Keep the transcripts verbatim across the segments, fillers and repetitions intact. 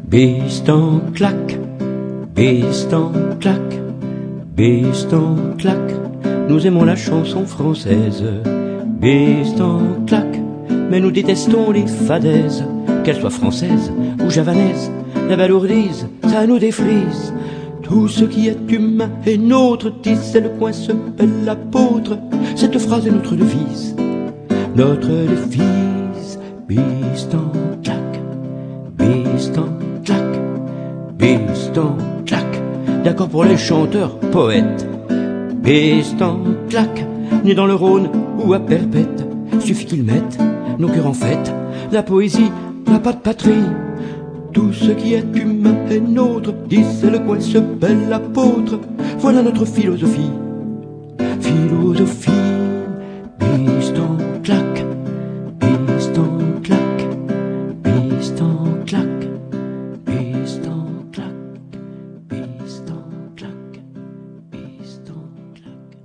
Bistan claque, bistan claque, bistan claque, nous aimons la chanson française. Bistan claque, mais nous détestons les fadaises, qu'elles soient françaises ou javanaises. La balourdise, ça nous défrise. Tout ce qui est humain est notre, disait le coin se pèle l'apôtre. Cette phrase est notre devise, notre devise. Bistan claque, bistan claque, bistan claque. D'accord pour les chanteurs, poètes. Bistan claque, né dans le Rhône ou à Perpète, suffit qu'ils mettent nos cœurs en fête. La poésie n'a pas de patrie. Tout ce qui est humain est nôtre, disait le coin se bel apôtre. Voilà notre philosophie. Philosophie. Bistan claque, bistan claque, bistan claque, bistan claque, bistan claque, bistan claque.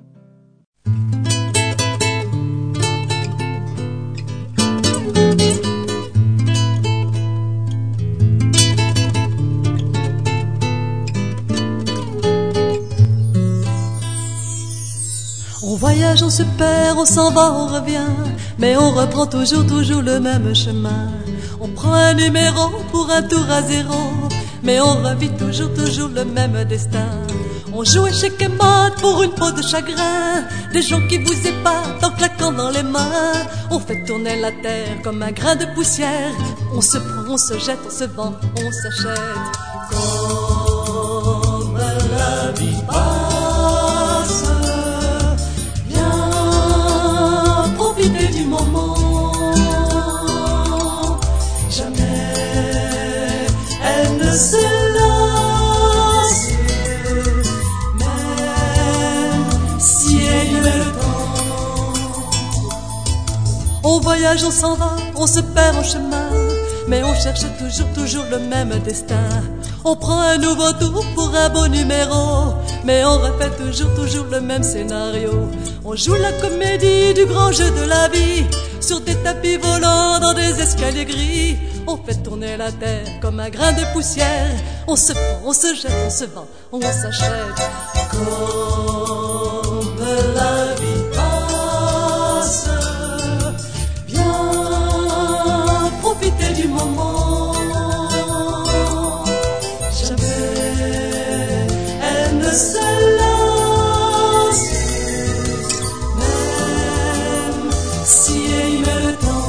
On voyage, on se perd, on s'en va, on revient, mais on reprend toujours, toujours le même chemin. On prend un numéro pour un tour à zéro, mais on revit toujours, toujours le même destin. On joue échec et mat pour une peau de chagrin, des gens qui vous épatent en claquant dans les mains. On fait tourner la terre comme un grain de poussière, on se prend, on se jette, on se vend, on s'achète. Comme la vie passe, profiter du moment. Jamais elle ne se lasse, même si elle a le temps. On voyage, on s'en va, on se perd en chemin, mais on cherche toujours, toujours le même destin. On prend un nouveau tour pour un beau numéro, mais on répète toujours, toujours le même scénario. On joue la comédie du grand jeu de la vie, sur des tapis volants, dans des escaliers gris. On fait tourner la terre comme un grain de poussière. On se prend, on se jette, on se vend, on s'achète. Comme la vie passe, viens profiter du moment. Jamais elle ne se lasse, même si elle met le temps.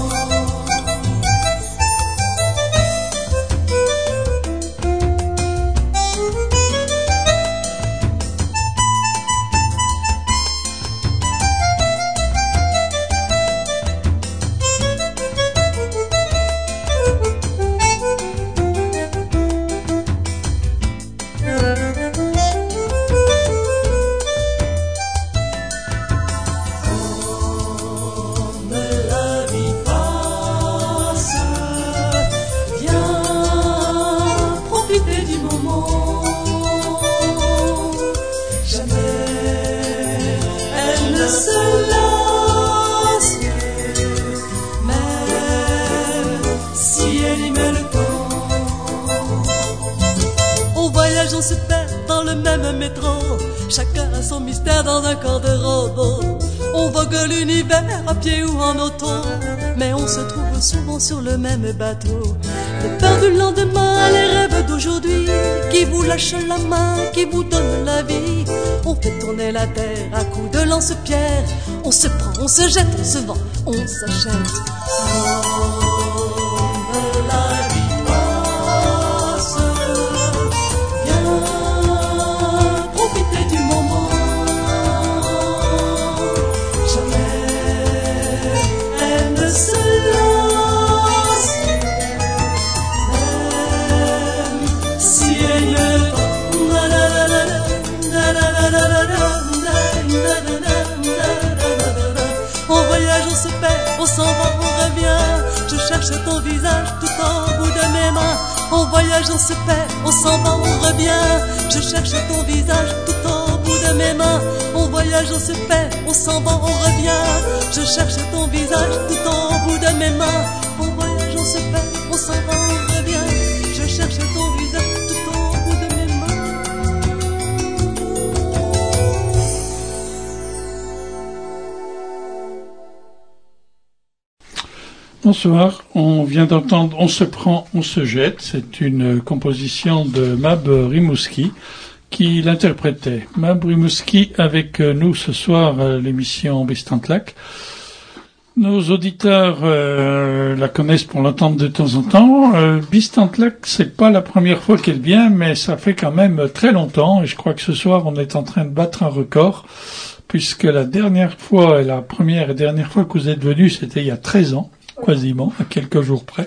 On se perd dans le même métro, chacun a son mystère dans un corps de robot. On vogue l'univers à pied ou en auto, mais on se trouve souvent sur le même bateau. Les peurs du lendemain, les rêves d'aujourd'hui, qui vous lâchent la main, qui vous donnent la vie. On fait tourner la terre à coups de lance-pierre. On se prend, on se jette, on se vend, on s'achète. Comme la vie passe, du moment. Jamais elle ne se lasse, même si elle le on voyage, on se perd, on s'en va, on revient. Je cherche ton visage tout au bout de mes mains. On voyage, on se perd, on s'en va, on revient. Je cherche ton visage tout au bout de mes mains. On voyage, on se perd, on s'en va, on revient. Je cherche ton visage tout au bout de mes mains. On voyage, on se perd, on s'en va, on revient. Je cherche ton Bonsoir, on vient d'entendre On se prend, on se jette. C'est une composition de Mab Rimouski qui l'interprétait. Mab Rimouski avec nous ce soir à l'émission Béstanklac. Nos auditeurs euh, la connaissent pour l'entendre de temps en temps. Euh, Béstanklac, c'est pas la première fois qu'elle vient, mais ça fait quand même très longtemps. Et je crois que ce soir, on est en train de battre un record, puisque la dernière fois, la première et dernière fois que vous êtes venus, c'était il y a treize ans. Quasiment, à quelques jours près.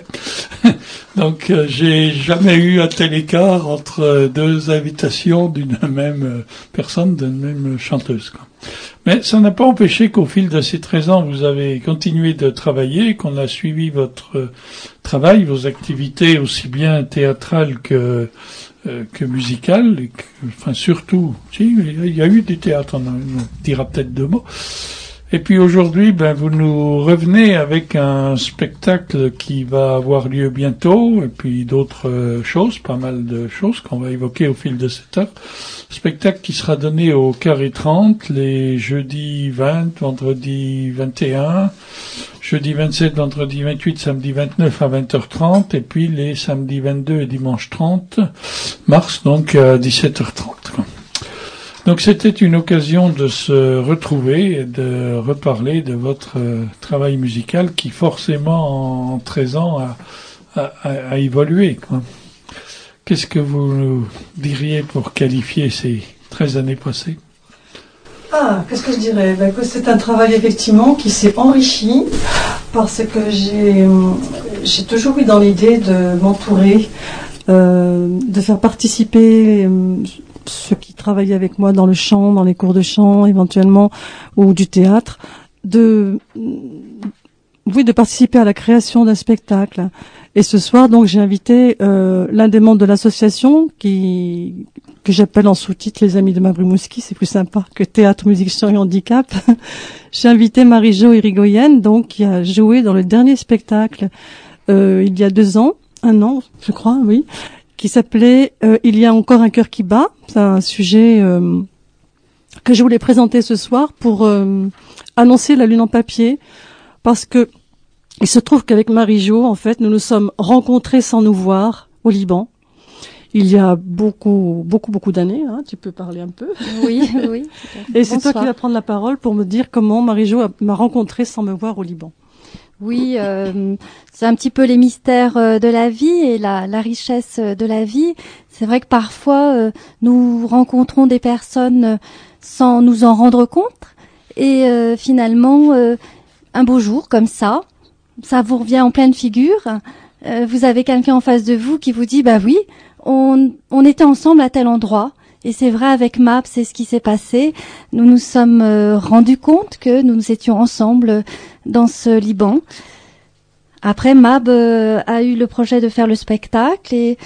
Donc, euh, j'ai jamais eu un tel écart entre euh, deux invitations d'une même euh, personne, d'une même chanteuse, quoi. Mais ça n'a pas empêché qu'au fil de ces treize ans, vous avez continué de travailler, qu'on a suivi votre euh, travail, vos activités aussi bien théâtrales que euh, que musicales, et que, enfin surtout, si, il y a eu du théâtre, on en dira peut-être deux mots. Et puis aujourd'hui, ben, vous nous revenez avec un spectacle qui va avoir lieu bientôt, et puis d'autres euh, choses, pas mal de choses qu'on va évoquer au fil de cette heure. Spectacle qui sera donné au Carré trente, les jeudis vingt, vendredi vingt et un, jeudi vingt-sept, vendredi vingt-huit, samedi vingt-neuf à vingt heures trente, et puis les samedis vingt-deux et dimanche trente mars, donc à dix-sept heures trente. Donc c'était une occasion de se retrouver et de reparler de votre euh, travail musical qui forcément en treize ans a, a, a, a évolué, quoi. Qu'est-ce que vous nous diriez pour qualifier ces treize années passées? Ah, qu'est-ce que je dirais? Ben, que c'est un travail effectivement qui s'est enrichi parce que j'ai, j'ai toujours eu dans l'idée de m'entourer, euh, de faire participer euh, ceux qui travaillaient avec moi dans le chant, dans les cours de chant éventuellement, ou du théâtre, de, oui, de participer à la création d'un spectacle. Et ce soir, donc, j'ai invité euh, l'un des membres de l'association, qui que j'appelle en sous-titre les Amis de Mab Rimouski, c'est plus sympa que Théâtre, Musique, Chant et Handicap. J'ai invité Marie-Jo Irigoyen, donc, qui a joué dans le dernier spectacle euh, il y a deux ans, un an, je crois, oui, qui s'appelait euh, Il y a encore un cœur qui bat. C'est un sujet euh, que je voulais présenter ce soir pour euh, annoncer la lune en papier, parce que il se trouve qu'avec Marie-Jo, en fait, nous nous sommes rencontrés sans nous voir au Liban. Il y a beaucoup, beaucoup, beaucoup d'années. Hein, tu peux parler un peu. Oui, oui. Et c'est toi qui vas prendre la parole pour me dire comment Marie-Jo a, m'a rencontrée sans me voir au Liban. Oui, euh, c'est un petit peu les mystères euh, de la vie et la, la richesse de la vie. C'est vrai que parfois, euh, nous rencontrons des personnes euh, sans nous en rendre compte. Et euh, finalement, euh, un beau jour, comme ça, ça vous revient en pleine figure. Euh, vous avez quelqu'un en face de vous qui vous dit, bah oui, on, on était ensemble à tel endroit. Et c'est vrai, avec Mab, c'est ce qui s'est passé. Nous nous sommes euh, rendus compte que nous, nous étions ensemble dans ce Liban. Après, Mab euh, a eu le projet de faire le spectacle et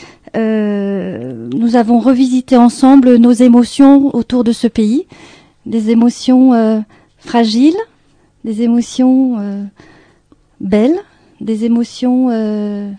euh, nous avons revisité ensemble nos émotions autour de ce pays. Des émotions euh, fragiles, des émotions euh, belles, des émotions euh,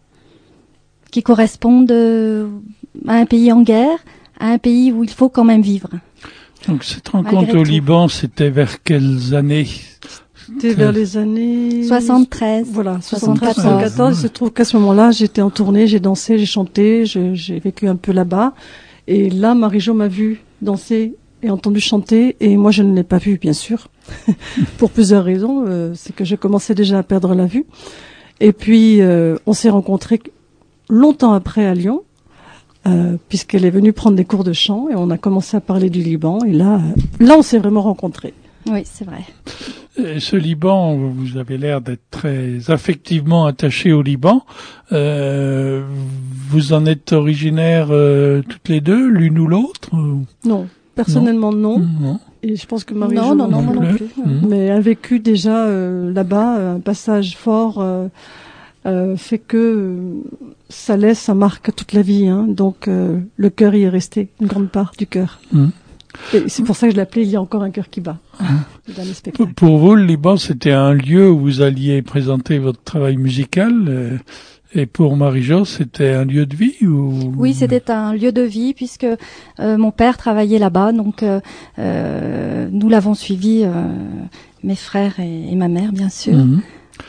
qui correspondent euh, à un pays en guerre, à un pays où il faut quand même vivre. Donc cette rencontre au Liban, c'était vers quelles années? C'était vers les années soixante-treize. Voilà, soixante-treize, soixante-quatorze. Il se trouve qu'à ce moment-là, j'étais en tournée, j'ai dansé, j'ai chanté, je, j'ai vécu un peu là-bas. Et là, Marie-Jo m'a vu danser et entendu chanter, et moi je ne l'ai pas vu, bien sûr, pour plusieurs raisons. Euh, c'est que je commençais déjà à perdre la vue. Et puis, euh, on s'est rencontrés longtemps après à Lyon. Euh, puisqu'elle est venue prendre des cours de chant et on a commencé à parler du Liban et là, euh, là on s'est vraiment rencontrés. Oui, c'est vrai. Et ce Liban, vous avez l'air d'être très affectivement attaché au Liban. Euh, vous en êtes originaires euh, toutes les deux, l'une ou l'autre? Non, personnellement non. non. non. Et je pense que Marie-Jo non, non, non, non, non plus. Mmh. Mais a vécu déjà euh, là-bas un passage fort. Euh, Euh, fait que euh, ça laisse, ça marque toute la vie, hein. Donc euh, le cœur y est resté, une grande part du cœur. Mmh. Et c'est pour ça que je l'appelais Il y a encore un cœur qui bat. Mmh. Dans les spectacles. Pour vous, le Liban, c'était un lieu où vous alliez présenter votre travail musical, euh, et pour Marie-Jo, c'était un lieu de vie ou... Oui, c'était un lieu de vie puisque euh, mon père travaillait là-bas, donc euh, euh, nous l'avons suivi, euh, mes frères et, et ma mère, bien sûr. Mmh.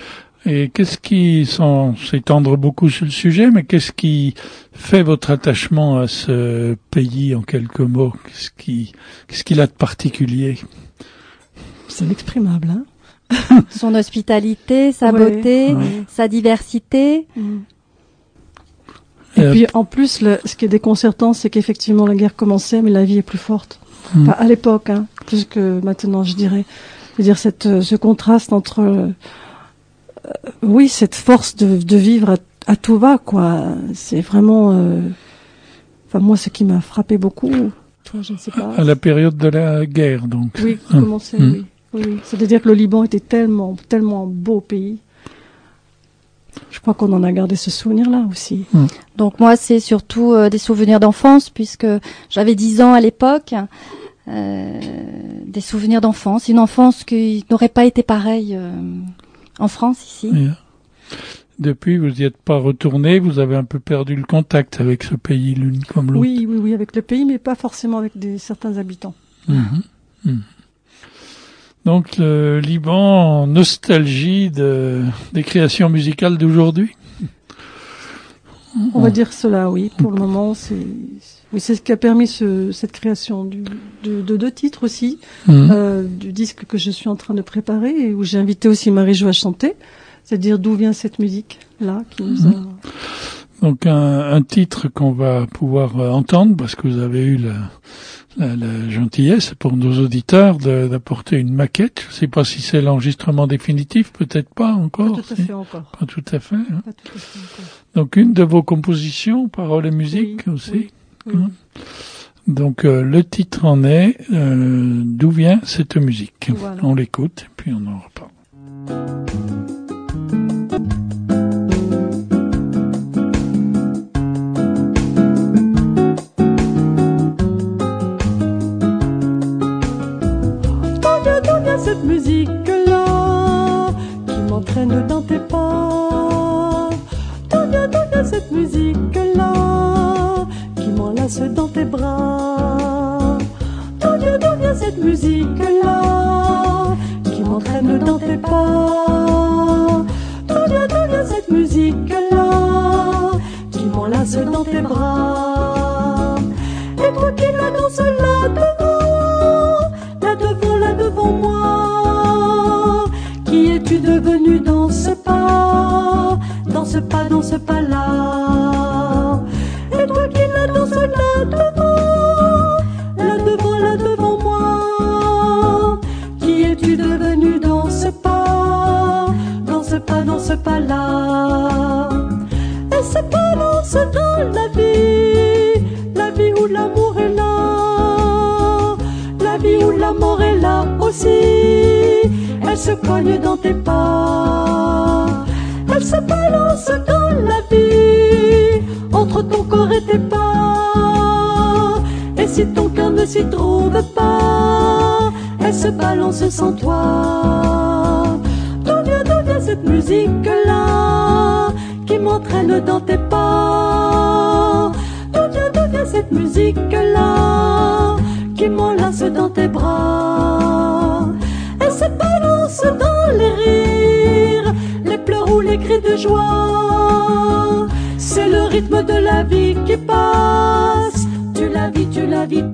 Et qu'est-ce qui, sans s'étendre beaucoup sur le sujet, mais qu'est-ce qui fait votre attachement à ce pays en quelques mots? Qu'est-ce qui, qu'est-ce qu'il a de particulier? C'est inexprimable, hein? Son hospitalité, sa ouais, beauté, ouais. sa diversité. Mm. Et euh, puis en plus, le, ce qui est déconcertant, c'est qu'effectivement la guerre commençait, mais la vie est plus forte. Mm. Enfin, à l'époque, hein, plus que maintenant, je dirais. C'est-à-dire cette, ce contraste entre, euh, oui, cette force de, de vivre à, à tout va, quoi. C'est vraiment, euh, enfin moi, ce qui m'a frappé beaucoup. Toi, je ne sais pas. À la période de la guerre, donc. Oui, qui commençait, mm. oui. Oui, c'est-à-dire que le Liban était tellement, tellement beau pays. Je crois qu'on en a gardé ce souvenir-là aussi. Mmh. Donc moi, c'est surtout euh, des souvenirs d'enfance, puisque j'avais dix ans à l'époque. Euh, des souvenirs d'enfance, une enfance qui n'aurait pas été pareille euh, en France ici. Yeah. Depuis, vous n'y êtes pas retourné, vous avez un peu perdu le contact avec ce pays, l'une comme l'autre. Oui, oui, oui, avec le pays, mais pas forcément avec des, certains habitants. Mmh. Mmh. Donc le Liban, nostalgie de, des créations musicales d'aujourd'hui. On va dire cela, oui. Pour le moment, c'est oui, c'est ce qui a permis ce, cette création du, de, de deux titres aussi, mmh. euh, du disque que je suis en train de préparer et où j'ai invité aussi Marie-Jo à chanter. C'est-à-dire d'où vient cette musique là qui nous a. Mmh. Donc un, un titre qu'on va pouvoir euh, entendre parce que vous avez eu la La, la gentillesse pour nos auditeurs de, d'apporter une maquette. Je ne sais pas si c'est l'enregistrement définitif, peut-être pas encore. Pas tout à si. fait encore. Pas tout à fait. Hein. Pas tout à fait encore. Donc une de vos compositions, paroles et musique oui, aussi. Oui, oui. Hein. Donc euh, le titre en est euh, D'où vient cette musique. Voilà. On l'écoute et puis on en reparle. Cette musique-là qui m'entraîne dans tes pas. D'où vient, d'où vient cette musique-là qui m'enlace dans tes bras. D'où vient, d'où vient cette musique-là qui m'entraîne dans tes pas. D'où vient, d'où vient cette musique-là qui m'enlace dans tes bras. Et toi qui la danses là devant, là devant, là devant moi. Qui es-tu devenu dans ce pas, dans ce pas, dans ce pas-là? Et toi qui la danses là devant, là devant, là devant moi. Qui es-tu devenu dans ce pas, dans ce pas, dans ce pas-là? Et ce balance dans la vie, la vie où l'amour est là, la vie où la mort est là aussi. Elle se cogne dans tes pas, elle se balance dans la vie, entre ton corps et tes pas. Et si ton cœur ne s'y trouve pas, elle se balance sans toi. D'où vient, d'où vient cette musique-là qui m'entraîne dans tes pas? D'où vient, d'où vient cette musique-là qui m'enlace dans tes bras? Elle se balance dans les rires, les pleurs ou les cris de joie. C'est le rythme de la vie qui passe, tu la vis, tu la vis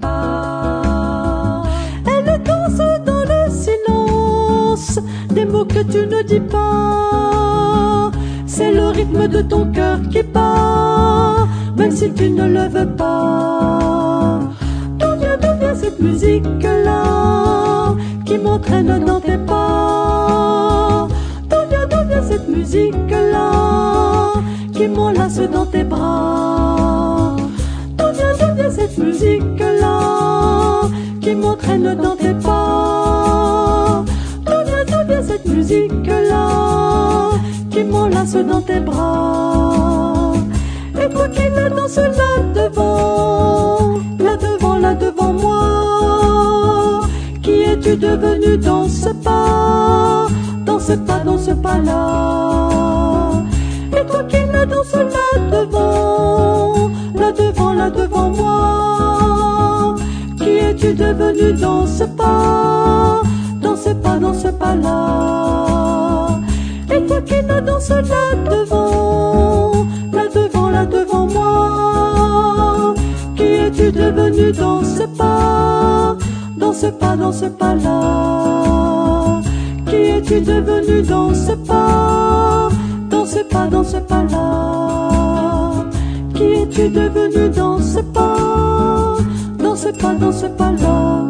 pas. Elle danse dans le silence, des mots que tu ne dis pas. C'est le rythme de ton cœur qui bat, même si tu ne le veux pas. D'où vient, d'où vient cette musique-là qui m'entraîne dans tes pas? D'où vient, d'où vient cette musique-là qui m'enlace dans tes bras? D'où vient, d'où vient cette musique-là qui m'entraîne dans tes pas? D'où vient, d'où vient cette musique-là qui m'enlace dans tes bras? Et toi qui la danses là devant, là devant, là devant moi. Qui es-tu devenu dans ce pas, dans ce pas, dans ce pas-là? Et toi qui la danses là devant, là devant, là devant moi. Qui es-tu devenu dans ce pas, dans ce pas, dans ce pas-là? Et toi qui qui la danse là devant, là devant, là devant moi. Qui es-tu devenu dans ce pas, dans ce pas, dans ce pas là? Qui es-tu devenu dans ce pas, dans ce pas, dans ce pas là? Qui es-tu devenu dans ce pas, dans ce pas, dans ce pas là?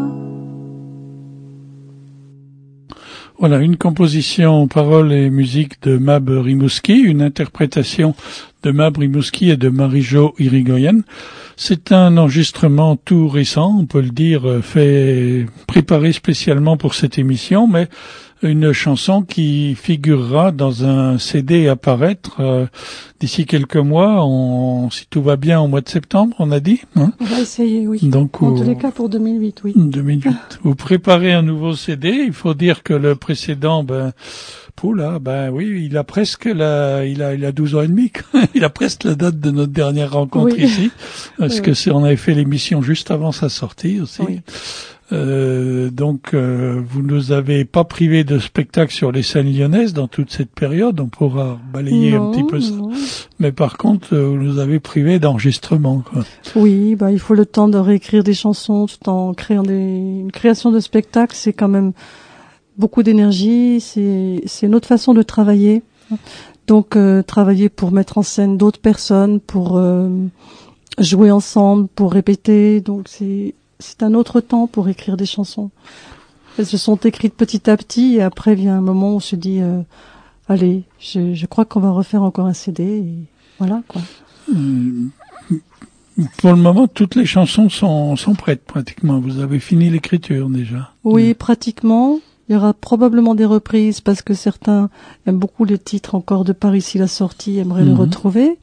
Voilà, une composition, paroles et musique de Mab Rimouski, une interprétation de Mab Rimouski et de Marie-Jo Irigoyen. C'est un enregistrement tout récent, on peut le dire, fait, préparé spécialement pour cette émission, mais une chanson qui figurera dans un C D à paraître euh, d'ici quelques mois, on, si tout va bien, au mois de septembre, on a dit, hein? On va essayer, oui. Donc, en au, tous les cas, pour deux mille huit, oui. deux mille huit. Vous préparez un nouveau C D, il faut dire que le précédent, ben, poula, ben oui, il a presque la, il a, il a douze ans et demi, il a presque la date de notre dernière rencontre oui. ici, parce oui, que oui. c'est, on avait fait l'émission juste avant sa sortie aussi. Oui. Euh, donc, euh, vous nous avez pas privé de spectacle sur les scènes lyonnaises dans toute cette période. On pourra balayer non, un petit peu ça. Non. Mais par contre, euh, vous nous avez privé d'enregistrement, quoi. Oui, bah, il faut le temps de réécrire des chansons tout en créant des, une création de spectacle. C'est quand même beaucoup d'énergie. C'est, c'est une autre façon de travailler. Donc, euh, travailler pour mettre en scène d'autres personnes, pour euh, jouer ensemble, pour répéter. Donc, c'est C'est un autre temps pour écrire des chansons. Elles se sont écrites petit à petit et après vient un moment où on se dit euh, allez, je, je crois qu'on va refaire encore un C D et voilà quoi. Hum, pour le moment, toutes les chansons sont, sont prêtes pratiquement. Vous avez fini l'écriture déjà. Oui, oui, pratiquement. Il y aura probablement des reprises parce que certains aiment beaucoup les titres encore de Par ici la sortie, aimeraient mmh. les retrouver.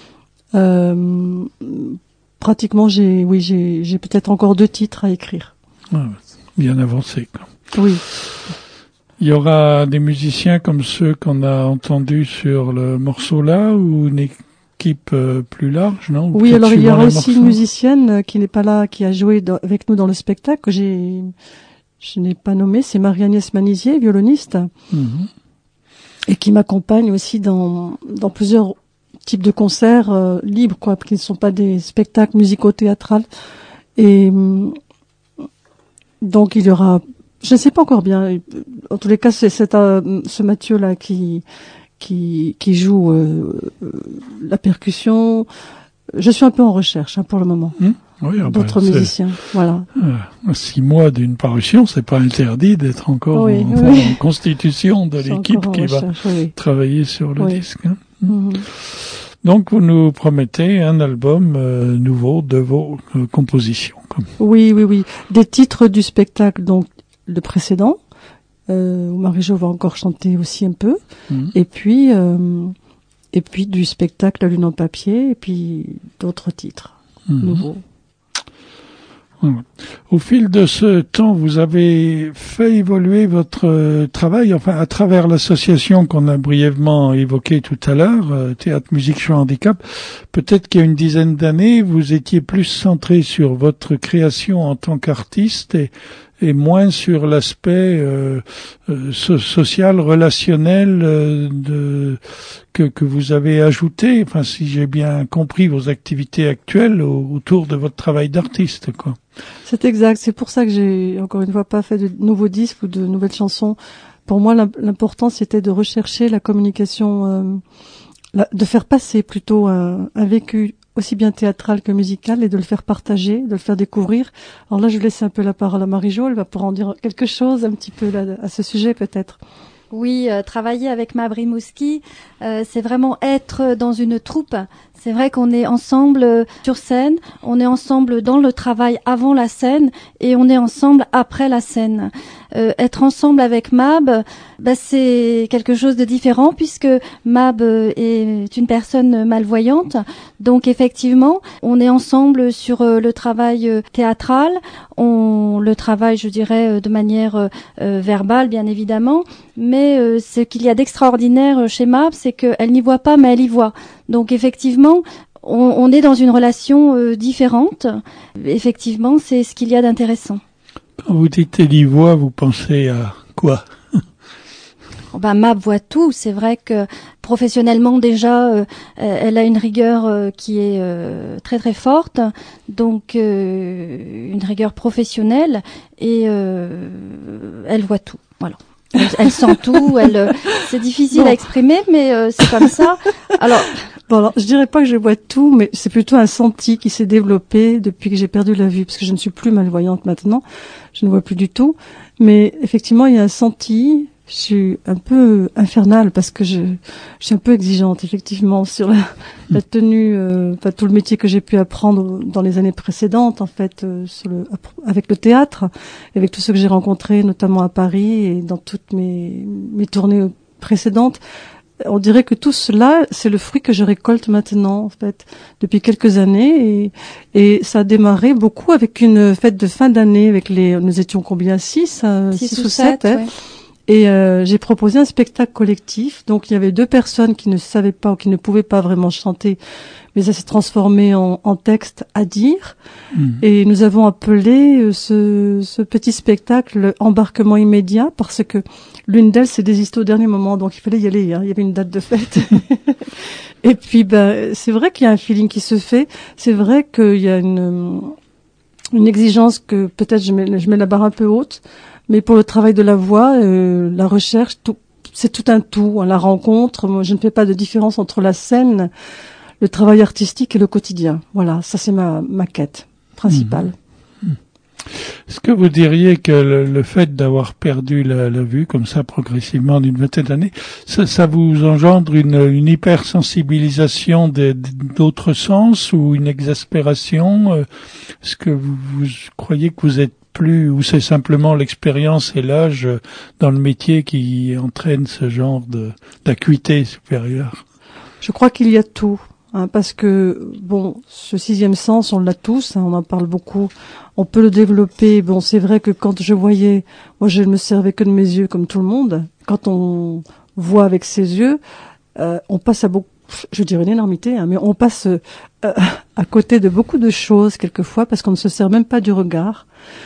Euh, Pratiquement, j'ai, oui, j'ai, j'ai peut-être encore deux titres à écrire. Ah, bien avancé, quoi. Oui. Il y aura des musiciens comme ceux qu'on a entendus sur le morceau là, ou une équipe euh, plus large, non? Oui, alors il y aura aussi une musicienne qui n'est pas là, qui a joué dans, avec nous dans le spectacle, que j'ai, je n'ai pas nommé, c'est Marie-Agnès Manisier, violoniste, mm-hmm. et qui m'accompagne aussi dans, dans plusieurs types de concerts euh, libres, quoi, qui ne sont pas des spectacles musico-théâtrales. Et donc il y aura, je ne sais pas encore bien. En tous les cas, c'est, c'est euh, ce Mathieu là qui qui qui joue euh, la percussion. Je suis un peu en recherche hein, pour le moment. Mmh. Oui, d'autres ben, musiciens, voilà. Euh, six mois d'une parution, c'est pas interdit d'être encore oui, en, oui. en constitution de c'est l'équipe qui recherche, va oui. travailler sur le oui. disque. Hein. Mmh. Donc, vous nous promettez un album euh, nouveau de vos euh, compositions. Comme. Oui, oui, oui. Des titres du spectacle, donc le précédent, euh, où Marie-Jo va encore chanter aussi un peu, mmh. et puis euh, et puis du spectacle La Lune en papier, et puis d'autres titres mmh. nouveaux. Au fil de ce temps, vous avez fait évoluer votre euh, travail, enfin à travers l'association qu'on a brièvement évoquée tout à l'heure, euh, Théâtre Musique Chant Handicap. Peut-être qu'il y a une dizaine d'années, vous étiez plus centré sur votre création en tant qu'artiste et, et moins sur l'aspect euh, euh, so- social, relationnel euh, de que, que vous avez ajouté. Enfin, si j'ai bien compris vos activités actuelles au, autour de votre travail d'artiste, quoi. C'est exact. C'est pour ça que j'ai encore une fois pas fait de nouveaux disques ou de nouvelles chansons. Pour moi, l'important c'était de rechercher la communication, euh, la, de faire passer plutôt un, un vécu aussi bien théâtral que musical et de le faire partager, de le faire découvrir. Alors là, je laisse un peu la parole à Marie-Jo, elle va pouvoir en dire quelque chose un petit peu là, à ce sujet peut-être. Oui, euh, travailler avec Mab Rimouski, euh, c'est vraiment être dans une troupe. C'est vrai qu'on est ensemble euh, sur scène, on est ensemble dans le travail avant la scène et on est ensemble après la scène. Euh, être ensemble avec Mab, bah, c'est quelque chose de différent puisque Mab euh, est une personne malvoyante. Donc effectivement, on est ensemble sur euh, le travail euh, théâtral, on le travaille, je dirais, euh, de manière euh, euh, verbale, bien évidemment. Mais euh, ce qu'il y a d'extraordinaire chez Mab, c'est qu'elle n'y voit pas, mais elle y voit. Donc effectivement, on, on est dans une relation euh, différente. Effectivement, c'est ce qu'il y a d'intéressant. Quand vous dites elle y voit, vous pensez à quoi? ben, Mab voit tout. C'est vrai que professionnellement déjà, euh, elle a une rigueur euh, qui est euh, très très forte, donc euh, une rigueur professionnelle, et euh, elle voit tout. Voilà. Elle, elle sent tout. Elle, euh, c'est difficile bon. à exprimer, mais euh, c'est comme ça. Alors. Bon, alors, je dirais pas que je vois tout, mais c'est plutôt un senti qui s'est développé depuis que j'ai perdu la vue, parce que je ne suis plus malvoyante maintenant, je ne vois plus du tout. Mais effectivement, il y a un senti. Je suis un peu infernale parce que je, je suis un peu exigeante, effectivement, sur la, la tenue, euh, enfin, tout le métier que j'ai pu apprendre dans les années précédentes, en fait, euh, sur le, avec le théâtre, avec tous ceux que j'ai rencontrés, notamment à Paris et dans toutes mes, mes tournées précédentes. On dirait que tout cela, c'est le fruit que je récolte maintenant, en fait, depuis quelques années, et, et ça a démarré beaucoup avec une fête de fin d'année, avec les, nous étions combien, six, euh, six, six ou sept, hein. Ouais. Et euh, j'ai proposé un spectacle collectif. Donc il y avait deux personnes qui ne savaient pas ou qui ne pouvaient pas vraiment chanter, mais ça s'est transformé en, en texte à dire. Mmh. Et nous avons appelé ce, ce petit spectacle Embarquement immédiat, parce que l'une d'elles s'est désistée au dernier moment, donc il fallait y aller. Hein. Il y avait une date de fête. Et puis ben c'est vrai qu'il y a un feeling qui se fait. C'est vrai qu'il y a une une exigence que peut-être je mets, je mets la barre un peu haute. Mais pour le travail de la voix, euh, la recherche, tout, c'est tout un tout. La rencontre, moi, je ne fais pas de différence entre la scène, le travail artistique et le quotidien. Voilà, ça c'est ma, ma quête principale. Mmh. Est-ce que vous diriez que le, le fait d'avoir perdu la, la vue comme ça progressivement d'une vingtaine d'années, ça, ça vous engendre une, une hypersensibilisation des, d'autres sens ou une exaspération? Est-ce que vous, vous croyez que vous êtes plus, ou c'est simplement l'expérience et l'âge dans le métier qui entraîne ce genre de, d'acuité supérieure? Je crois qu'il y a tout, hein, parce que, bon, ce sixième sens, on l'a tous, hein, on en parle beaucoup, on peut le développer. Bon, c'est vrai que quand je voyais, moi je ne me servais que de mes yeux comme tout le monde, quand on voit avec ses yeux, euh, on passe à beaucoup, je dirais une énormité, hein, mais on passe euh, à côté de beaucoup de choses quelquefois, parce qu'on ne se sert même pas du regard.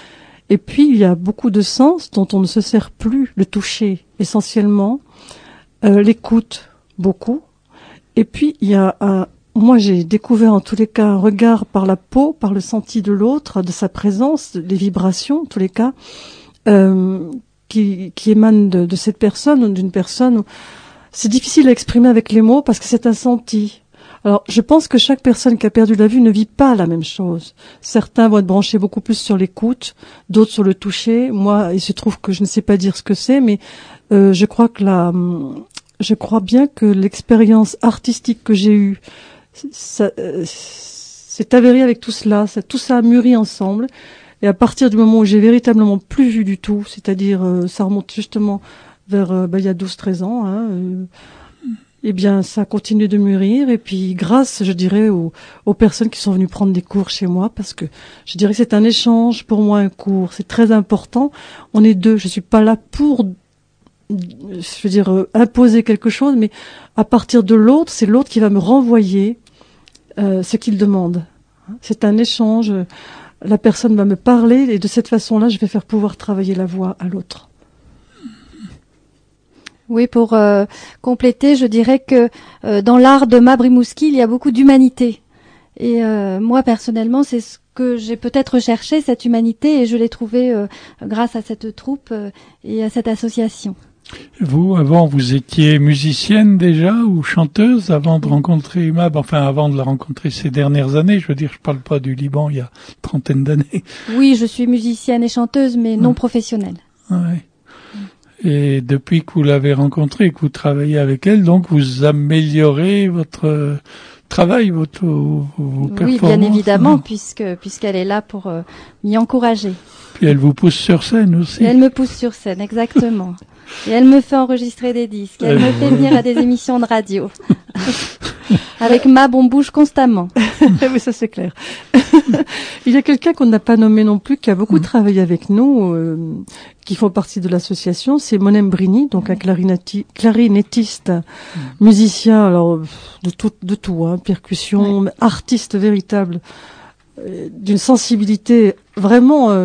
Et puis, il y a beaucoup de sens dont on ne se sert plus. Le toucher, essentiellement. Euh, l'écoute, beaucoup. Et puis, il y a un... Moi, j'ai découvert en tous les cas un regard par la peau, par le senti de l'autre, de sa présence, des vibrations, en tous les cas, euh, qui, qui émanent de, de cette personne ou d'une personne. C'est difficile à exprimer avec les mots parce que c'est un senti. Alors, je pense que chaque personne qui a perdu la vue ne vit pas la même chose. Certains vont être branchés beaucoup plus sur l'écoute, d'autres sur le toucher. Moi, il se trouve que je ne sais pas dire ce que c'est, mais euh, je crois que la, je crois bien que l'expérience artistique que j'ai eue, ça, euh, c'est avéré avec tout cela. Ça, tout ça a mûri ensemble. Et à partir du moment où j'ai véritablement plus vu du tout, c'est-à-dire, euh, ça remonte justement vers, euh, ben, il y a douze treize ans, hein, euh, eh bien, ça continue de mûrir. Et puis, grâce, je dirais, aux, aux personnes qui sont venues prendre des cours chez moi, parce que je dirais que c'est un échange, pour moi, un cours. C'est très important. On est deux. Je suis pas là pour, je veux dire, euh, imposer quelque chose, mais à partir de l'autre, c'est l'autre qui va me renvoyer euh, ce qu'il demande. C'est un échange. La personne va me parler et de cette façon-là, je vais faire pouvoir travailler la voix à l'autre. Oui, pour euh, compléter, je dirais que euh, dans l'art de Mab Rimouski, il y a beaucoup d'humanité. Et euh, moi, personnellement, c'est ce que j'ai peut-être recherché, cette humanité, et je l'ai trouvée euh, grâce à cette troupe euh, et à cette association. Vous, avant, vous étiez musicienne déjà ou chanteuse avant de rencontrer Mab, enfin avant de la rencontrer ces dernières années, je veux dire, je parle pas du Liban il y a une trentaine d'années. Oui, je suis musicienne et chanteuse, mais non ouais. professionnelle. Ouais. Et depuis que vous l'avez rencontrée, que vous travaillez avec elle, donc vous améliorez votre travail, votre vos, vos oui, performances. Oui, bien évidemment, puisque puisqu'elle est là pour euh, m'y encourager. Puis elle vous pousse sur scène aussi. Et elle me pousse sur scène, exactement. Et elle me fait enregistrer des disques. Elle, elle me fait venir à des émissions de radio. Avec Mab, on bouge constamment. Oui, ça c'est clair. Il y a quelqu'un qu'on n'a pas nommé non plus, qui a beaucoup mmh. travaillé avec nous, euh, qui font partie de l'association, c'est Monem Brini, donc un clarinetti, clarinettiste, mmh. musicien, alors de tout, de tout, hein, percussion, ouais. artiste véritable, euh, d'une sensibilité vraiment euh,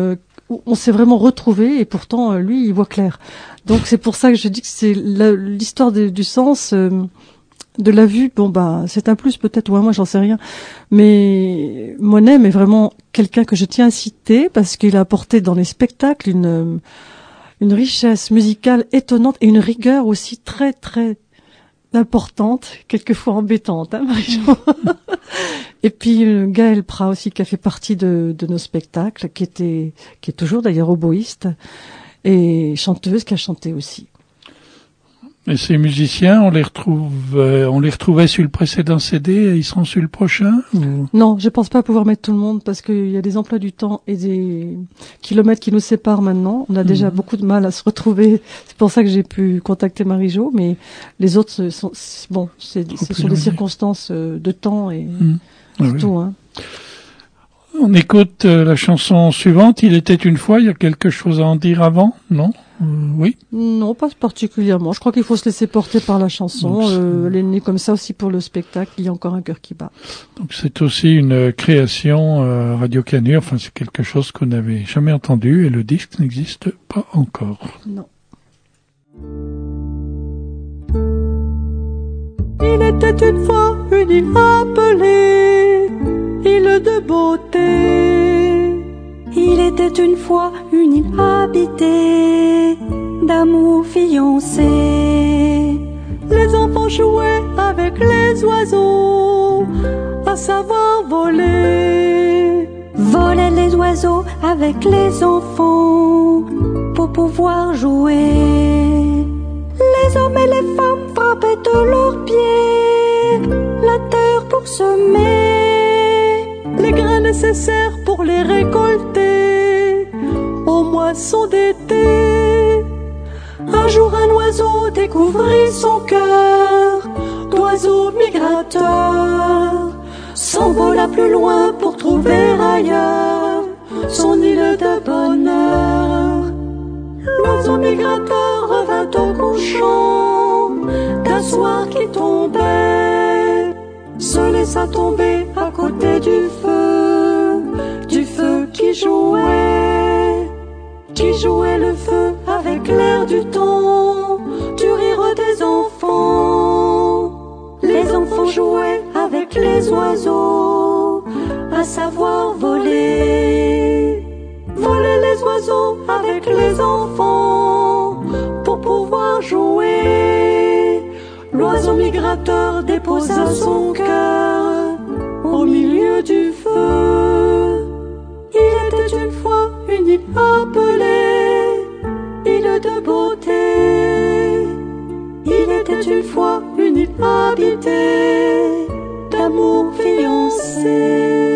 où on s'est vraiment retrouvé et pourtant euh, lui il voit clair. Donc c'est pour ça que je dis que c'est la, l'histoire de, du sens euh, de la vue. Bon bah c'est un plus peut-être ou un moins, j'en sais rien. Mais Monem est vraiment quelqu'un que je tiens à citer parce qu'il a apporté dans les spectacles une une richesse musicale étonnante et une rigueur aussi très très importante, quelquefois embêtante, hein, Marie-Jo. Et puis euh, Gaëlle Prat aussi qui a fait partie de, de nos spectacles, qui était, qui est toujours d'ailleurs oboïste et chanteuse, qui a chanté aussi. Et ces musiciens, on les retrouve, euh, on les retrouvait sur le précédent C D, et ils seront sur le prochain ou... Non, je pense pas pouvoir mettre tout le monde parce qu'il y a des emplois du temps et des kilomètres qui nous séparent maintenant. On a déjà mmh. beaucoup de mal à se retrouver. C'est pour ça que j'ai pu contacter Marie-Jo, mais les autres sont, bon, c'est, c'est sur des circonstances de temps et mmh. ah, c'est oui. tout, hein. On écoute euh, la chanson suivante. Il était une fois. Il y a quelque chose à en dire avant, non? Euh, oui. Non, pas particulièrement. Je crois qu'il faut se laisser porter par la chanson. Euh, elle est née comme ça aussi pour le spectacle. Il y a encore un cœur qui bat. Donc c'est aussi une création euh, Radio Canu. Enfin, c'est quelque chose qu'on n'avait jamais entendu et le disque n'existe pas encore. Non. Il était une fois une île appelée île de beauté. Il était une fois une île habitée d'amour fiancé. Les enfants jouaient avec les oiseaux, à savoir voler. Volaient les oiseaux avec les enfants pour pouvoir jouer. Les hommes et les femmes frappaient de leurs pieds la terre pour semer les grains nécessaires pour les récolter au moisson d'été. Un jour un oiseau découvrit son cœur d'oiseau migrateur, s'envola plus loin pour trouver ailleurs son île de bonheur. L'oiseau migrateur revint au couchant d'un soir qui tombait, se laissa tomber à côté du feu, du feu qui jouait, qui jouait le feu avec l'air du temps, du rire des enfants. Les enfants jouaient avec les oiseaux, à savoir voler. Volaient les oiseaux avec les enfants pour pouvoir jouer. L'oiseau migrateur déposa son cœur au milieu du feu. Il était une fois une île appelée île de beauté. Il était une fois une île habitée d'amour fiancé.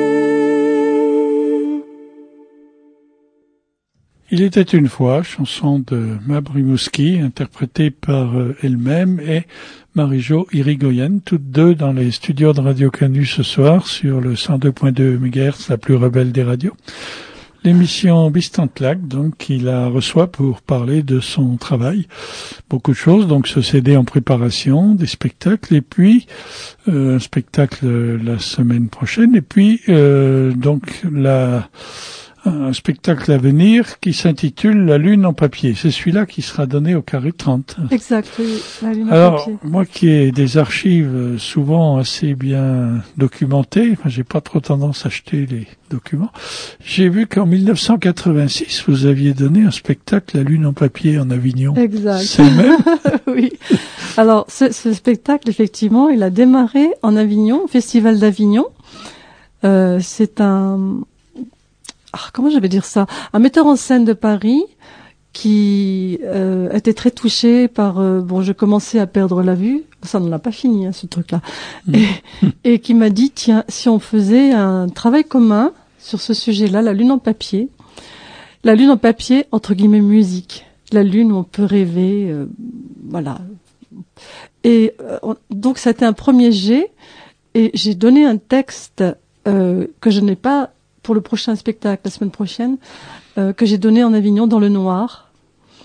Il était une fois, chanson de Mab Rimouski, interprétée par euh, elle-même et Marie-Jo Irigoyen, toutes deux dans les studios de Radio Canu ce soir sur le cent deux point deux mégahertz, la plus rebelle des radios. L'émission Bistantlac, donc, qui la reçoit pour parler de son travail. Beaucoup de choses, donc ce C D en préparation, des spectacles, et puis euh, un spectacle la semaine prochaine, et puis euh, donc la... un spectacle à venir qui s'intitule La Lune en papier. C'est celui-là qui sera donné au Carré trente. Exact, oui, La Lune en Alors, papier. moi qui ai des archives souvent assez bien documentées, enfin, j'ai pas trop tendance à acheter les documents, j'ai vu qu'en mille neuf cent quatre-vingt-six, vous aviez donné un spectacle La Lune en papier en Avignon. Exact. C'est le même? Oui. Alors, ce, ce spectacle, effectivement, il a démarré en Avignon, au Festival d'Avignon. Euh, c'est un... Ah, comment je vais dire ça? Un metteur en scène de Paris qui euh, était très touché par... Euh, bon, je commençais à perdre la vue. Ça n'en a pas fini, hein, ce truc-là. Mmh. Et, et qui m'a dit, tiens, si on faisait un travail commun sur ce sujet-là, la lune en papier. La lune en papier, entre guillemets, musique. La lune où on peut rêver, euh, voilà. Et euh, on, donc, ça a été un premier jet. Et j'ai donné un texte euh, que je n'ai pas... pour le prochain spectacle, la semaine prochaine, euh, que j'ai donné en Avignon dans le noir.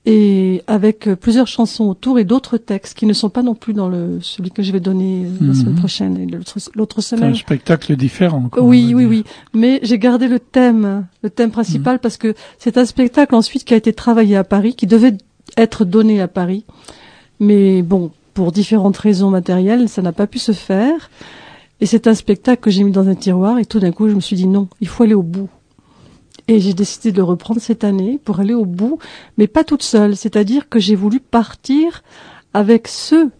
et avec euh, plusieurs chansons autour et d'autres textes qui ne sont pas non plus dans le celui que je vais donner euh, la Mhm. semaine prochaine et l'autre, l'autre C'est semaine. un spectacle différent. quoi, on Oui, va oui, dire. oui. Mais j'ai gardé le thème, le thème principal, Mhm. parce que c'est un spectacle ensuite qui a été travaillé à Paris, qui devait être donné à Paris. Mais bon, pour différentes raisons matérielles, ça n'a pas pu se faire. Et c'est un spectacle que j'ai mis dans un tiroir et tout d'un coup, je me suis dit non, il faut aller au bout. Et j'ai décidé de le reprendre cette année pour aller au bout, mais pas toute seule. C'est-à-dire que j'ai voulu partir avec ceux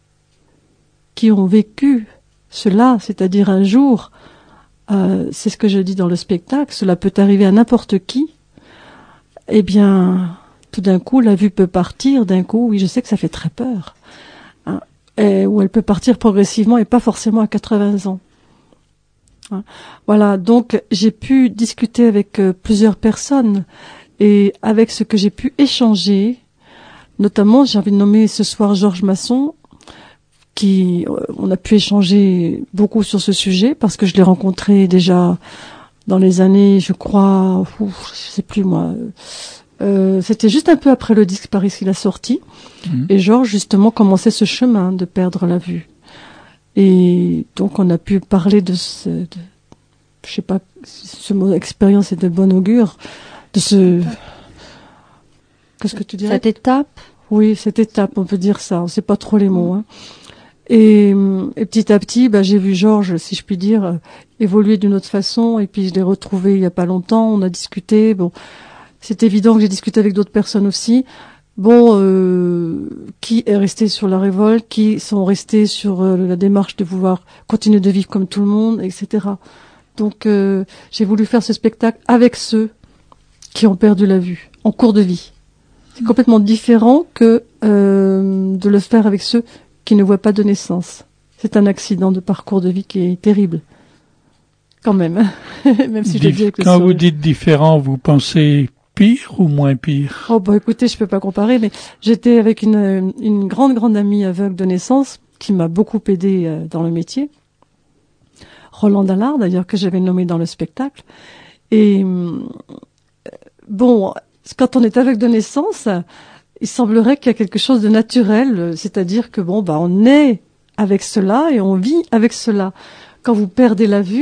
qui ont vécu cela, c'est-à-dire un jour, euh, c'est ce que je dis dans le spectacle, cela peut arriver à n'importe qui. Eh bien, tout d'un coup, la vue peut partir d'un coup. Oui, je sais que ça fait très peur. Hein, et, où elle peut partir progressivement et pas forcément à quatre-vingts ans. Hein, voilà, donc j'ai pu discuter avec euh, plusieurs personnes et avec ce que j'ai pu échanger, notamment j'ai envie de nommer ce soir Georges Masson, qui euh, on a pu échanger beaucoup sur ce sujet parce que je l'ai rencontré déjà dans les années, je crois, ouf, je sais plus moi. Euh, c'était juste un peu après le disque Paris qu'il a sorti, Mhm. et Georges justement commençait ce chemin de perdre la vue. Et donc on a pu parler de ce, de, je sais pas si ce mot expérience est de bon augure, de ce, qu'est-ce que tu dirais? Cette étape. Oui, cette étape, on peut dire ça. On sait pas trop les mots. Hein. Et, et petit à petit, bah, j'ai vu Georges, si je puis dire, euh, évoluer d'une autre façon. Et puis je l'ai retrouvé il y a pas longtemps. On a discuté. Bon, c'est évident que j'ai discuté avec d'autres personnes aussi. Bon, euh, qui est resté sur la révolte, qui sont restés sur euh, la démarche de vouloir continuer de vivre comme tout le monde, et cetera. Donc, euh, j'ai voulu faire ce spectacle avec ceux qui ont perdu la vue en cours de vie. C'est complètement différent que euh, de le faire avec ceux qui ne voient pas de naissance. C'est un accident de parcours de vie qui est terrible. Quand même. Même si je le dis avec le Quand vous sourire. dites différent, vous pensez pire ou moins pire? Oh bah écoutez, je peux pas comparer, mais j'étais avec une, une grande grande amie aveugle de naissance qui m'a beaucoup aidée euh, dans le métier. Roland Dallard d'ailleurs, que j'avais nommé dans le spectacle. Et euh, bon, quand on est aveugle de naissance, il semblerait qu'il y a quelque chose de naturel, c'est-à-dire que bon bah on est avec cela et on vit avec cela. Quand vous perdez la vue,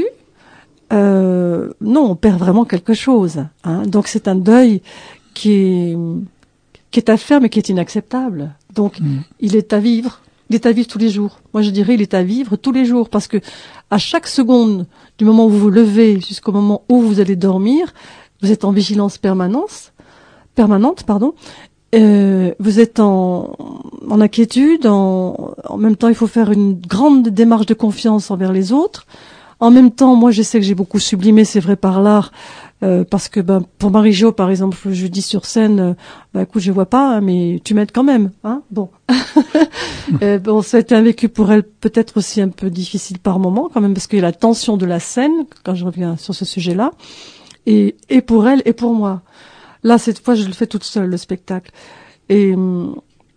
Euh, non, on perd vraiment quelque chose. Hein. Donc c'est un deuil qui est, qui est à faire, mais qui est inacceptable. Donc Mmh. il est à vivre. Il est à vivre tous les jours. Moi je dirais il est à vivre tous les jours parce que à chaque seconde du moment où vous vous levez jusqu'au moment où vous allez dormir, vous êtes en vigilance permanente, permanente, pardon. Euh, vous êtes en, en inquiétude. En, en même temps, il faut faire une grande démarche de confiance envers les autres. En même temps, moi, je sais que j'ai beaucoup sublimé, c'est vrai, par l'art, euh, parce que ben, pour Marie-Jo, par exemple, je dis sur scène, euh, ben, écoute, je vois pas, hein, mais tu m'aides quand même, hein. Bon, euh, bon, ça a été un vécu pour elle peut-être aussi un peu difficile par moment, quand même, parce qu'il y a la tension de la scène, quand je reviens sur ce sujet-là, et et pour elle et pour moi. Là, cette fois, je le fais toute seule, le spectacle. Et hum,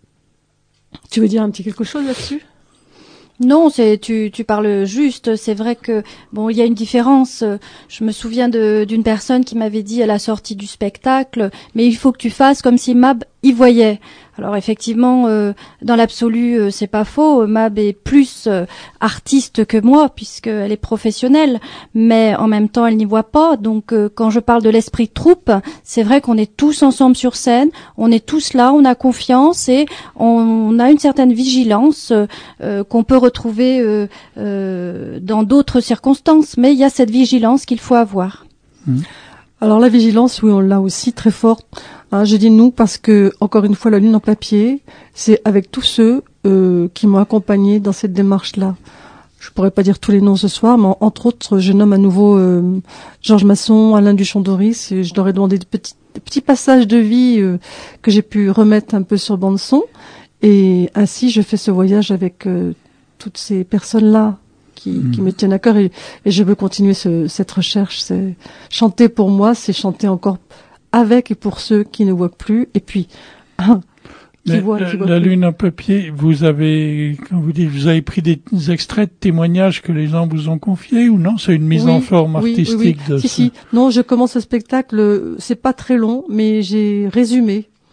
tu veux dire un petit quelque chose là-dessus? Non, c'est tu tu parles juste. C'est vrai que bon, il y a une différence. Je me souviens de d'une personne qui m'avait dit à la sortie du spectacle, mais il faut que tu fasses comme si Mab y voyait. Alors effectivement, euh, dans l'absolu, euh, c'est pas faux. Mab est plus euh, artiste que moi puisqu'elle est professionnelle, mais en même temps, elle n'y voit pas. Donc, euh, quand je parle de l'esprit de troupe, c'est vrai qu'on est tous ensemble sur scène, on est tous là, on a confiance et on, on a une certaine vigilance euh, qu'on peut retrouver euh, euh, dans d'autres circonstances. Mais il y a cette vigilance qu'il faut avoir. Mmh. Alors la vigilance, oui, on l'a aussi très forte. Hein, je dis nous parce que, encore une fois, la Lune en papier, c'est avec tous ceux euh, qui m'ont accompagné dans cette démarche-là. Je pourrais pas dire tous les noms ce soir, mais entre autres, je nomme à nouveau euh, Georges Masson, Alain Duchon-Doris, et je leur ai demandé des petits, des petits passages de vie euh, que j'ai pu remettre un peu sur bande-son. Et ainsi, je fais ce voyage avec euh, toutes ces personnes-là qui, mmh. qui me tiennent à cœur et, et je veux continuer ce, cette recherche. C'est chanter pour moi, c'est chanter encore avec et pour ceux qui ne voient plus et puis hein, qui Mais voient, la, qui voient la plus. Lune en papier, vous avez, quand vous dites, vous avez pris des extraits de témoignages que les gens vous ont confiés ou non? C'est une mise oui, en forme oui, artistique oui, oui. de si, ça. si. Non, je commence le spectacle, c'est pas très long, mais j'ai résumé.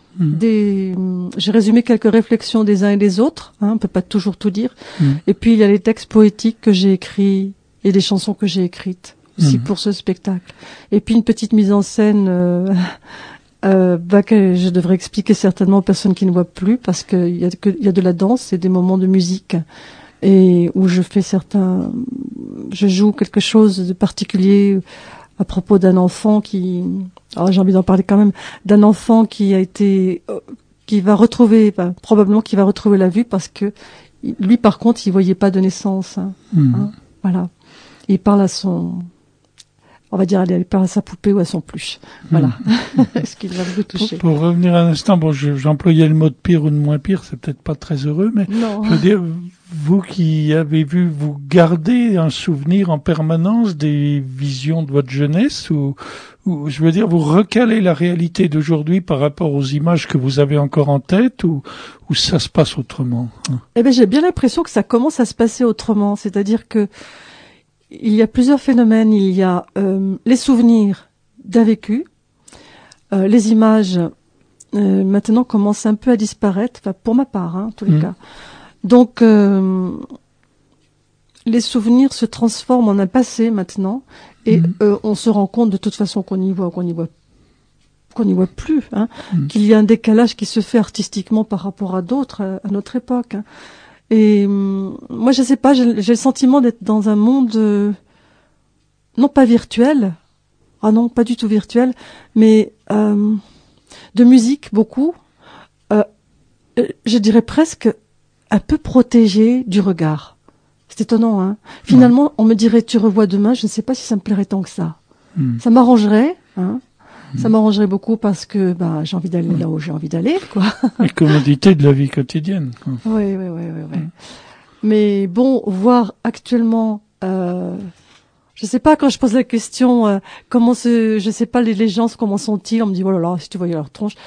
Mmh. Des, j'ai résumé quelques réflexions des uns et des autres. Hein, on peut pas toujours tout dire. Mmh. Et puis il y a les textes poétiques que j'ai écrits et des chansons que j'ai écrites aussi mmh. pour ce spectacle. Et puis une petite mise en scène euh, euh, bah, que je devrais expliquer certainement aux personnes qui ne voient plus, parce qu'il y a que il y a de la danse et des moments de musique, et où je fais certains, je joue quelque chose de particulier à propos d'un enfant qui, alors j'ai envie d'en parler quand même, d'un enfant qui a été, qui va retrouver, bah, probablement qui va retrouver la vue, parce que lui, par contre, il voyait pas de naissance. Hein, mmh. hein, voilà. Il parle à son, on va dire, il parle à sa poupée ou à son pluche. Voilà. Mmh. Ce qui va vous toucher. Pour, pour revenir un instant, bon, je, j'employais le mot de pire ou de moins pire, c'est peut-être pas très heureux, mais non. Je veux dire, vous qui avez vu, vous gardez un souvenir en permanence des visions de votre jeunesse, ou, ou je veux dire, vous recalez la réalité d'aujourd'hui par rapport aux images que vous avez encore en tête, ou, ou ça se passe autrement? Eh ben, j'ai bien l'impression que ça commence à se passer autrement. C'est-à-dire que il y a plusieurs phénomènes. Il y a euh, les souvenirs d'un vécu, euh, les images euh, maintenant commencent un peu à disparaître. Enfin, pour ma part, hein, en tous les mmh. cas. Donc, euh, les souvenirs se transforment en un passé maintenant, et mmh. euh, on se rend compte de toute façon qu'on y voit, qu'on y voit, qu'on n'y voit plus, hein, mmh. qu'il y a un décalage qui se fait artistiquement par rapport à d'autres à, à notre époque. Hein. Et euh, moi, je sais pas, j'ai, j'ai le sentiment d'être dans un monde euh, non pas virtuel, ah non, pas du tout virtuel, mais euh, de musique beaucoup. Euh, je dirais presque un peu protégé du regard. C'est étonnant, hein. Finalement, ouais. on me dirait, tu revois demain, je ne sais pas si ça me plairait tant que ça. Mm. Ça m'arrangerait, hein. Mm. Ça m'arrangerait beaucoup parce que, bah, j'ai envie d'aller mm. là où j'ai envie d'aller, quoi. Les commodités de la vie quotidienne, quoi. Oui, oui, oui, oui, oui. Mm. Mais bon, voir actuellement, euh, je sais pas, quand je pose la question, euh, comment se, je sais pas, les, les gens, comment sont-ils? On me dit, oh là là, si tu voyais leur tronche.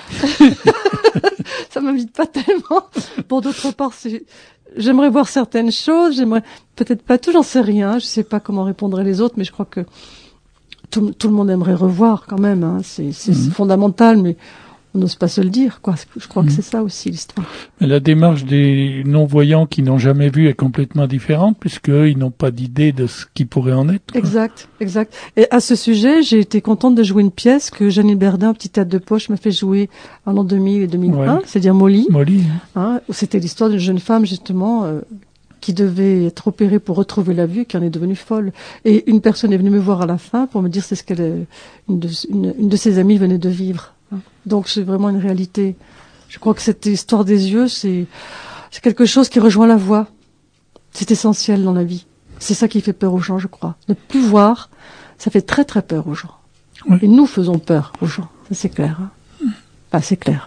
Ça m'invite pas tellement. Bon, d'autre part, c'est, j'aimerais voir certaines choses, j'aimerais, peut-être pas tout, j'en sais rien, je sais pas comment répondraient les autres, mais je crois que tout, tout le monde aimerait revoir quand même, hein. C'est, c'est mmh. fondamental, mais on n'ose pas se le dire, quoi. Je crois mmh. que c'est ça aussi, l'histoire. Mais la démarche des non-voyants qui n'ont jamais vu est complètement différente, puisqu'eux, ils n'ont pas d'idée de ce qui pourrait en être, quoi. Exact, exact. Et à ce sujet, j'ai été contente de jouer une pièce que Janine Berdin, au Petit Théâtre de Poche, m'a fait jouer en l'an deux mille et deux mille un, ouais. c'est-à-dire Molly. Molly. Hein, où c'était l'histoire d'une jeune femme, justement, euh, qui devait être opérée pour retrouver la vue, qui en est devenue folle. Et une personne est venue me voir à la fin pour me dire c'est ce qu'elle, une de, une, une de ses amies venait de vivre. Donc c'est vraiment une réalité. Je crois que cette histoire des yeux, c'est, c'est quelque chose qui rejoint la voix. C'est essentiel dans la vie. C'est ça qui fait peur aux gens, je crois. Ne plus voir, ça fait très très peur aux gens. Oui. Et nous faisons peur aux gens, ça c'est clair. Hein. Enfin, c'est clair.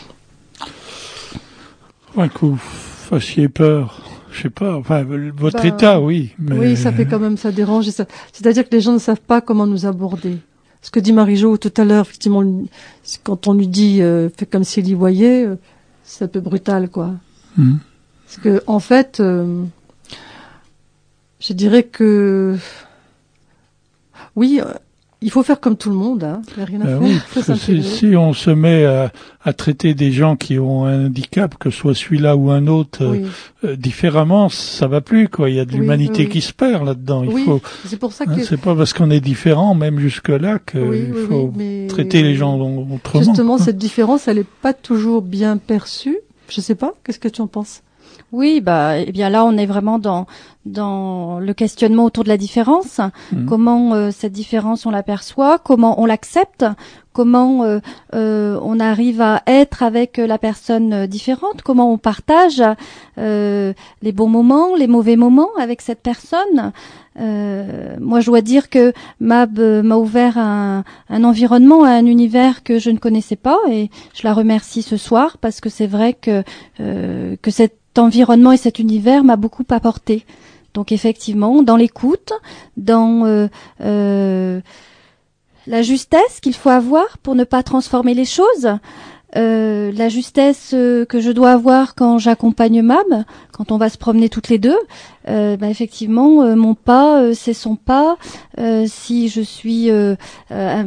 Ouais, que vous fassiez peur, je sais pas, enfin, votre ben, état, oui. Mais... Oui, ça fait quand même, ça dérange. Et ça... C'est-à-dire que les gens ne savent pas comment nous aborder. Ce que dit Marie-Jo tout à l'heure, effectivement, quand on lui dit euh, « fais comme s'il y voyait euh, », c'est un peu brutal, quoi. Mmh. Parce que, en fait, euh, je dirais que, oui, euh, il faut faire comme tout le monde, hein. Il n'y a rien à euh, faire. Oui, parce que si, si on se met à, à traiter des gens qui ont un handicap, que ce soit celui-là ou un autre, oui. euh, différemment, ça va plus, quoi. Il y a de oui, l'humanité oui. qui se perd là-dedans. Il oui, faut. C'est pour ça que. Hein, c'est pas parce qu'on est différent, même jusque-là, qu'il oui, oui, faut oui, mais... traiter les gens autrement. Justement, cette différence, elle est pas toujours bien perçue. Je sais pas. Qu'est-ce que tu en penses? Oui, bah, eh bien là, on est vraiment dans dans le questionnement autour de la différence. Mmh. Comment euh, cette différence on l'aperçoit, comment on l'accepte, comment euh, euh, on arrive à être avec la personne différente, comment on partage euh, les bons moments, les mauvais moments avec cette personne. Euh, moi, je dois dire que Mab euh, m'a ouvert un, un environnement, un univers que je ne connaissais pas, et je la remercie ce soir parce que c'est vrai que euh, que cet environnement et cet univers m'a beaucoup apporté. Donc effectivement, dans l'écoute, dans euh, euh, la justesse qu'il faut avoir pour ne pas transformer les choses, euh, la justesse euh, que je dois avoir quand j'accompagne Mab, quand on va se promener toutes les deux. Euh, bah, effectivement, euh, mon pas, euh, c'est son pas. Euh, si je suis euh, euh,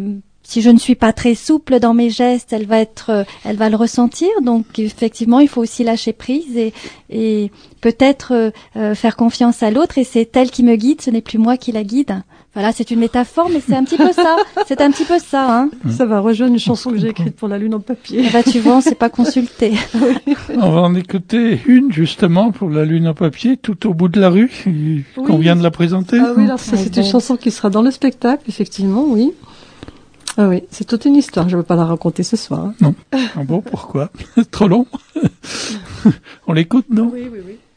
si je ne suis pas très souple dans mes gestes, elle va être, euh, elle va le ressentir. Donc effectivement, il faut aussi lâcher prise et, et peut-être euh, euh, faire confiance à l'autre. Et c'est elle qui me guide, ce n'est plus moi qui la guide. Voilà, c'est une métaphore, mais c'est un petit peu ça. C'est un petit peu ça, hein. Ça va rejoindre une chanson que j'ai écrite pour la Lune en papier. Eh ben, tu vois, on s'est pas consulté. On va en écouter une, justement, pour la Lune en papier, tout au bout de la rue, qu'on Oui. vient de la présenter. Ah oui, alors ça, c'est une chanson qui sera dans le spectacle, effectivement, oui. Ah oui, c'est toute une histoire, je ne veux pas la raconter ce soir. Hein. Non. Ah bon, pourquoi? Trop long? On l'écoute, non? Oui, oui, oui.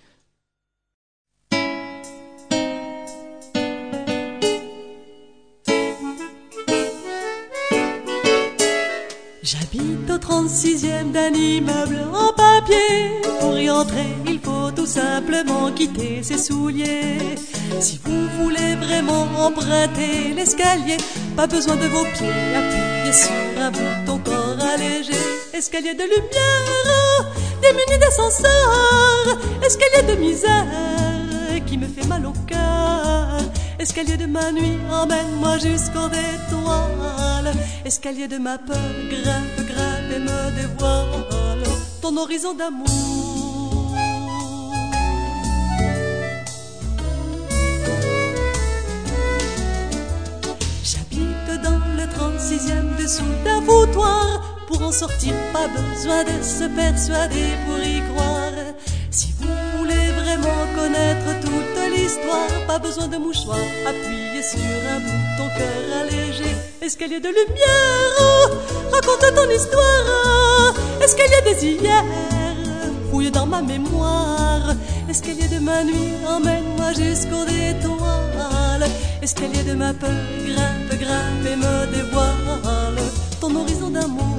J'habite au trente-sixième d'un immeuble en papier. Pour y entrer, il faut tout simplement quitter ses souliers. Si vous voulez vraiment emprunter l'escalier, pas besoin de vos pieds, appuyez sur un bouton corps allégé. Escalier de lumière, démuni d'ascenseur, escalier de misère qui me fait mal au cœur. Escalier de ma nuit, emmène-moi jusqu'aux étoiles. Escalier de ma peur, grimpe, grimpe et me dévoile ton horizon d'amour. J'habite dans le trente-sixième dessous d'un foutoir. Pour en sortir, pas besoin de se persuader pour y croire. Si vous voulez vraiment connaître toute l'histoire, pas besoin de mouchoir, appuyez sur un bouton cœur allégé. Escalier de lumière, raconte ton histoire. Escalier des hier, fouille dans ma mémoire. Escalier de ma nuit, emmène-moi jusqu'aux étoiles. Escalier de ma peur, grimpe, grimpe et me dévoile ton horizon d'amour.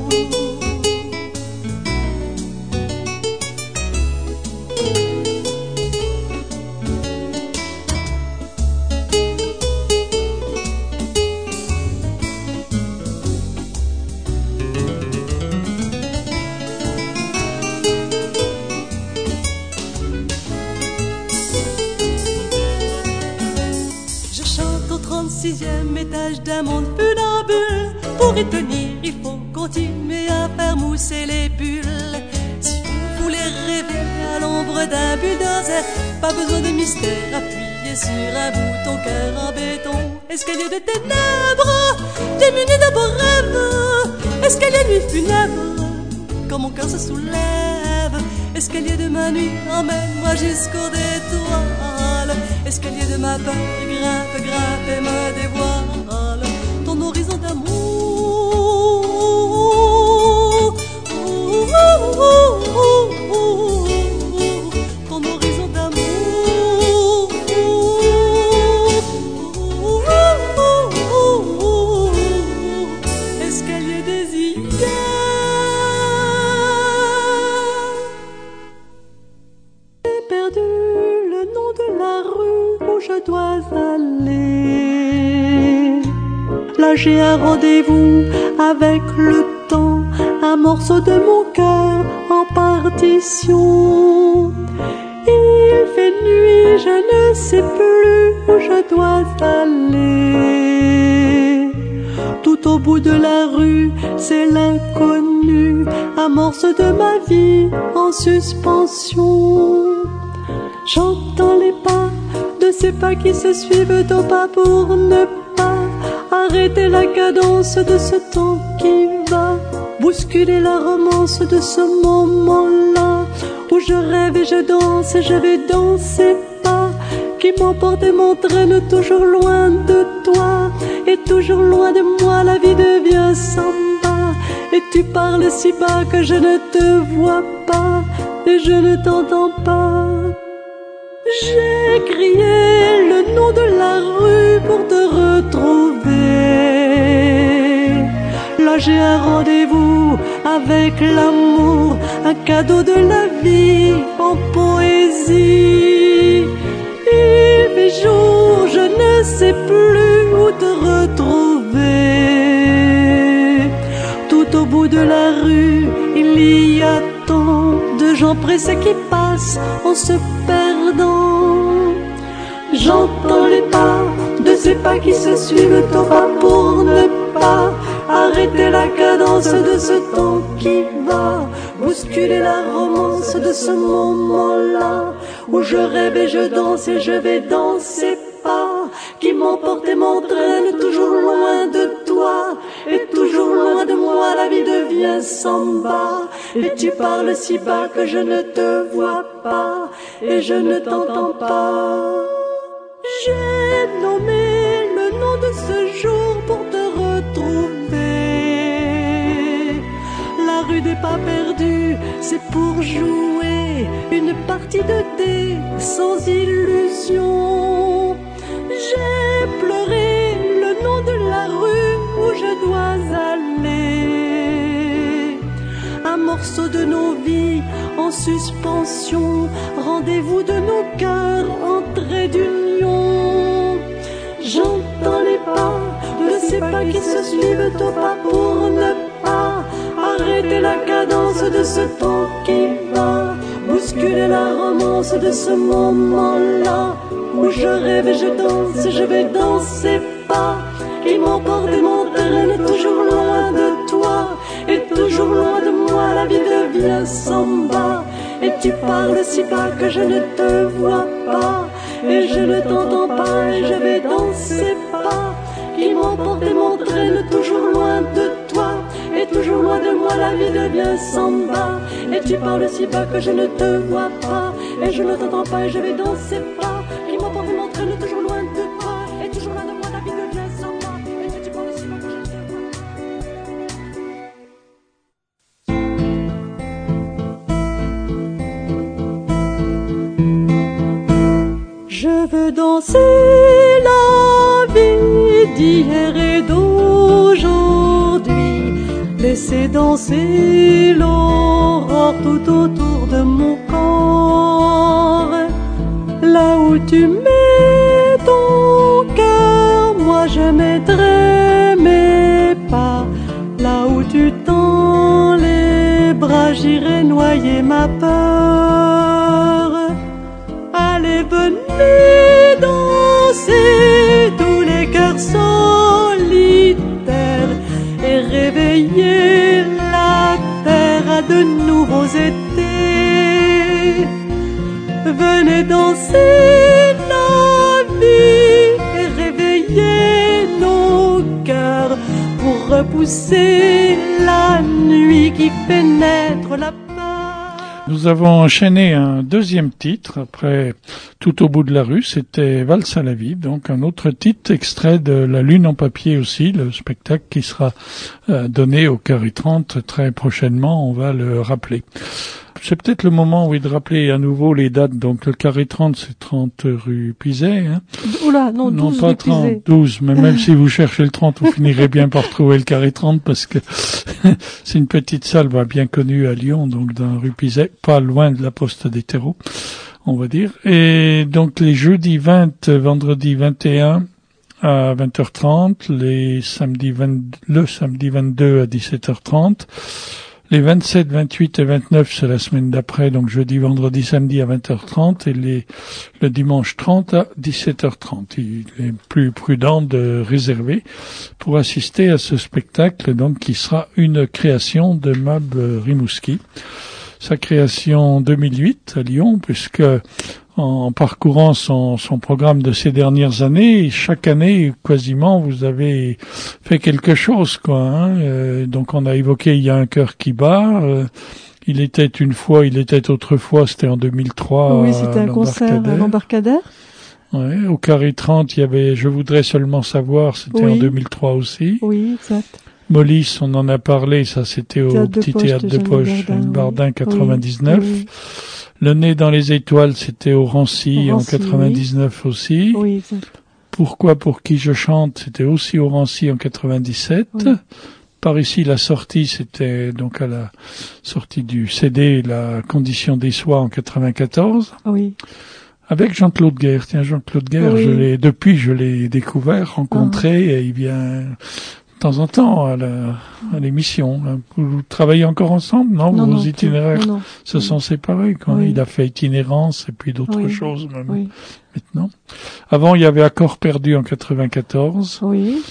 Sixième étage d'un monde funambule. Pour y tenir, il faut continuer à faire mousser les bulles. Si vous voulez rêver à l'ombre d'un bulldozer, pas besoin de mystère, appuyez sur un bouton cœur en béton. Escalier de ténèbres, démuni d'un beau rêve. Escalier nuit funèbre, quand mon cœur se soulève. Escalier de ma nuit, emmène-moi jusqu'aux étoiles. Escalier de ma peur, grimpe, grimpe et me dévoile ton horizon d'amour. Ton horizon d'amour. Escalier des hier. J'ai perdu le nom de la rue où je dois aller. Là j'ai un rendez-vous avec le temps, un morceau de mon cœur en partition. Il fait nuit, je ne sais plus où je dois aller. Tout au bout de la rue, c'est l'inconnu, un morceau de ma vie en suspension. J'entends les pas de ces pas qui se suivent au pas pour ne pas arrêter la cadence de ce temps qui va bousculer la romance de ce moment-là où je rêve et je danse et je vais dans ces pas qui m'emportent et m'entraînent toujours loin de toi et toujours loin de moi. La vie devient samba et tu parles si bas que je ne te vois pas et je ne t'entends pas. J'ai crié le nom de la rue pour te retrouver. Là j'ai un rendez-vous avec l'amour, un cadeau de la vie en poésie. Il fait jour, je ne sais plus où te retrouver. Tout au bout de la rue, il y a tant de gens pressés qui passent en se perdant. J'entends les pas de ces pas qui se suivent au pas pour ne pas arrêter la cadence de ce temps qui va, bousculer la romance de ce moment-là, où je rêve et je danse et je vais danser pas, qui m'emporte et m'entraîne toujours loin de toi, et toujours loin de moi la vie devient samba, et tu parles si bas que je ne te vois pas, et je ne t'entends pas. J'ai nommé le nom de ce jour pour te retrouver. La rue des pas perdus, c'est pour jouer une partie de dés sans illusion. J'ai pleuré le nom de la rue où je dois aller. Un morceau de nos vies en suspension, rendez-vous de nos cœurs en trait d'union. J'entends les pas de ces pas qui se suivent au pas pour ne pas arrêter la cadence de ce temps qui va, bousculer la romance de ce moment-là, où je rêve et je danse, je vais danser pas, qui m'emporte et m'entraîne toujours loin de toi, et toujours loin de moi la vie devient samba, et tu parles si bas que je ne te vois pas, et je ne t'entends pas, et je vais danser pas, qui m'emporte et m'entraîne toujours loin de toi, et toujours loin de moi la vie devient samba, et tu parles si bas que je ne te vois pas, et je ne t'entends pas, et je vais danser pas, qui m'emporte et m'entraîne toujours loin de toi, et toujours loin de moi la vie devient samba, et tu parles si bas que je ne te vois pas. Je veux danser la vie d'hier et d'aujourd'hui, laisser danser l'aurore tout autour de mon corps. Là où tu mets ton cœur, moi je mettrai mes pas. Là où tu tends les bras, j'irai noyer ma peur. Allez, venez danser tous les cœurs solitaires et réveiller la terre à de nouveaux étés. Venez danser la vie et réveiller nos cœurs pour repousser la nuit qui fait naître la peur. Nous avons enchaîné un deuxième titre après Tout au bout de la rue, c'était Valse à la vie, donc un autre titre extrait de La Lune en papier aussi, le spectacle qui sera euh, donné au Carré trente très prochainement, on va le rappeler. C'est peut-être le moment, oui, de rappeler à nouveau les dates. Donc, le Carré trente, c'est trente rue Pizet, hein. Oula, non, douze non, pas rue trente, Pizet. douze. Mais même si vous cherchez le trente, vous finirez bien par trouver le Carré trente parce que c'est une petite salle bah, bien connue à Lyon, donc dans rue Pizet, pas loin de la Poste des Terreaux, on va dire. Et donc, les jeudis vingt, vendredi vingt et un à vingt heures trente, les samedis vingt, le samedi vingt-deux à dix-sept heures trente, les vingt-sept, vingt-huit et vingt-neuf, c'est la semaine d'après, donc jeudi, vendredi, samedi à vingt heures trente et les, le dimanche trente à dix-sept heures trente. Il est plus prudent de réserver pour assister à ce spectacle, donc, qui sera une création de Mab Rimouski. Sa création deux mille huit à Lyon, puisque en parcourant son, son programme de ces dernières années, chaque année, quasiment, vous avez fait quelque chose, quoi. Hein. Euh, donc, on a évoqué Il y a un cœur qui bat. Euh, il était une fois, il était autrefois, c'était en deux mille trois. Oui, c'était un concert à l'Embarcadère. Ouais, au Carré trente, il y avait Je voudrais seulement savoir, c'était oui. en deux mille trois aussi. Oui, exact. Mollis, on en a parlé, ça c'était au Théâtre petit de théâtre de poche, Bardin, Bardin oui. quatre-vingt-dix-neuf. Oui, oui. Le nez dans les étoiles, c'était au Rancy, Au en Rancy, quatre-vingt-dix-neuf oui. aussi. Oui, exact. Pourquoi pour qui je chante, c'était aussi au Rancy en quatre-vingt-dix-sept. Oui. Par ici, la sortie, c'était donc à la sortie du C D, La condition des soies en quatre-vingt-quatorze. Oui. Avec Jean-Claude Guerre. Tiens, Jean-Claude Guerre, oui. je l'ai, depuis, je l'ai découvert, rencontré, ah. et il vient de temps en temps à, la, à l'émission. Vous travaillez encore ensemble? Non, non vos non, itinéraires non, non. se oui. sont séparés quand oui. il a fait Itinérance et puis d'autres oui. choses même oui. maintenant. Avant, il y avait Accord perdu en quatre-vingt-quatorze. Oui.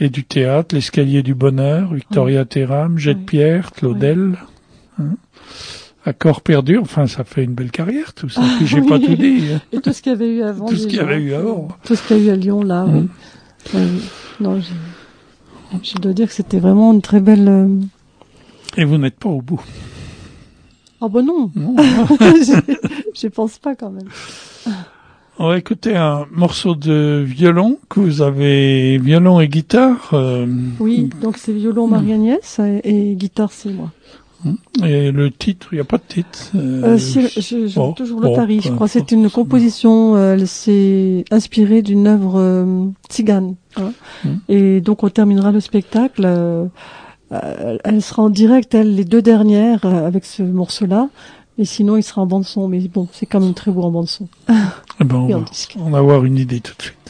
et du théâtre, l'escalier du bonheur, Victoria Terram, Jet Oui. Pierre, Claudel, oui. hein. Accord perdu, enfin ça fait une belle carrière tout ça, puis j'ai oui. pas tout dit. Hein. Et tout ce qu'il y avait eu avant. Tout ce qu'il y déjà. avait eu avant. Tout ce qu'il y a eu à Lyon, là, Mmh. oui. Oui, oui. Non, je, je dois dire que c'était vraiment une très belle... Euh... Et vous n'êtes pas au bout. Oh ben non, Non. je, je pense pas quand même. On va écouter un morceau de violon que vous avez, violon et guitare. Euh, Oui, donc c'est violon Marie-Agnès et, et guitare c'est moi. Et le titre, il n'y a pas de titre. Euh, Euh, si, je, je, bon, toujours bon, le Tari, je peu crois. importe. C'est une composition, euh, elle s'est inspirée d'une œuvre euh, tzigane. Hein. Mm. Et donc on terminera le spectacle. Euh, euh, elle sera en direct, elle, les deux dernières, euh, avec ce morceau-là. Et sinon, il sera en bande-son. Mais bon, c'est quand même très beau en bande-son. Eh ben, on, Et en va, disque. on va avoir une idée tout de suite.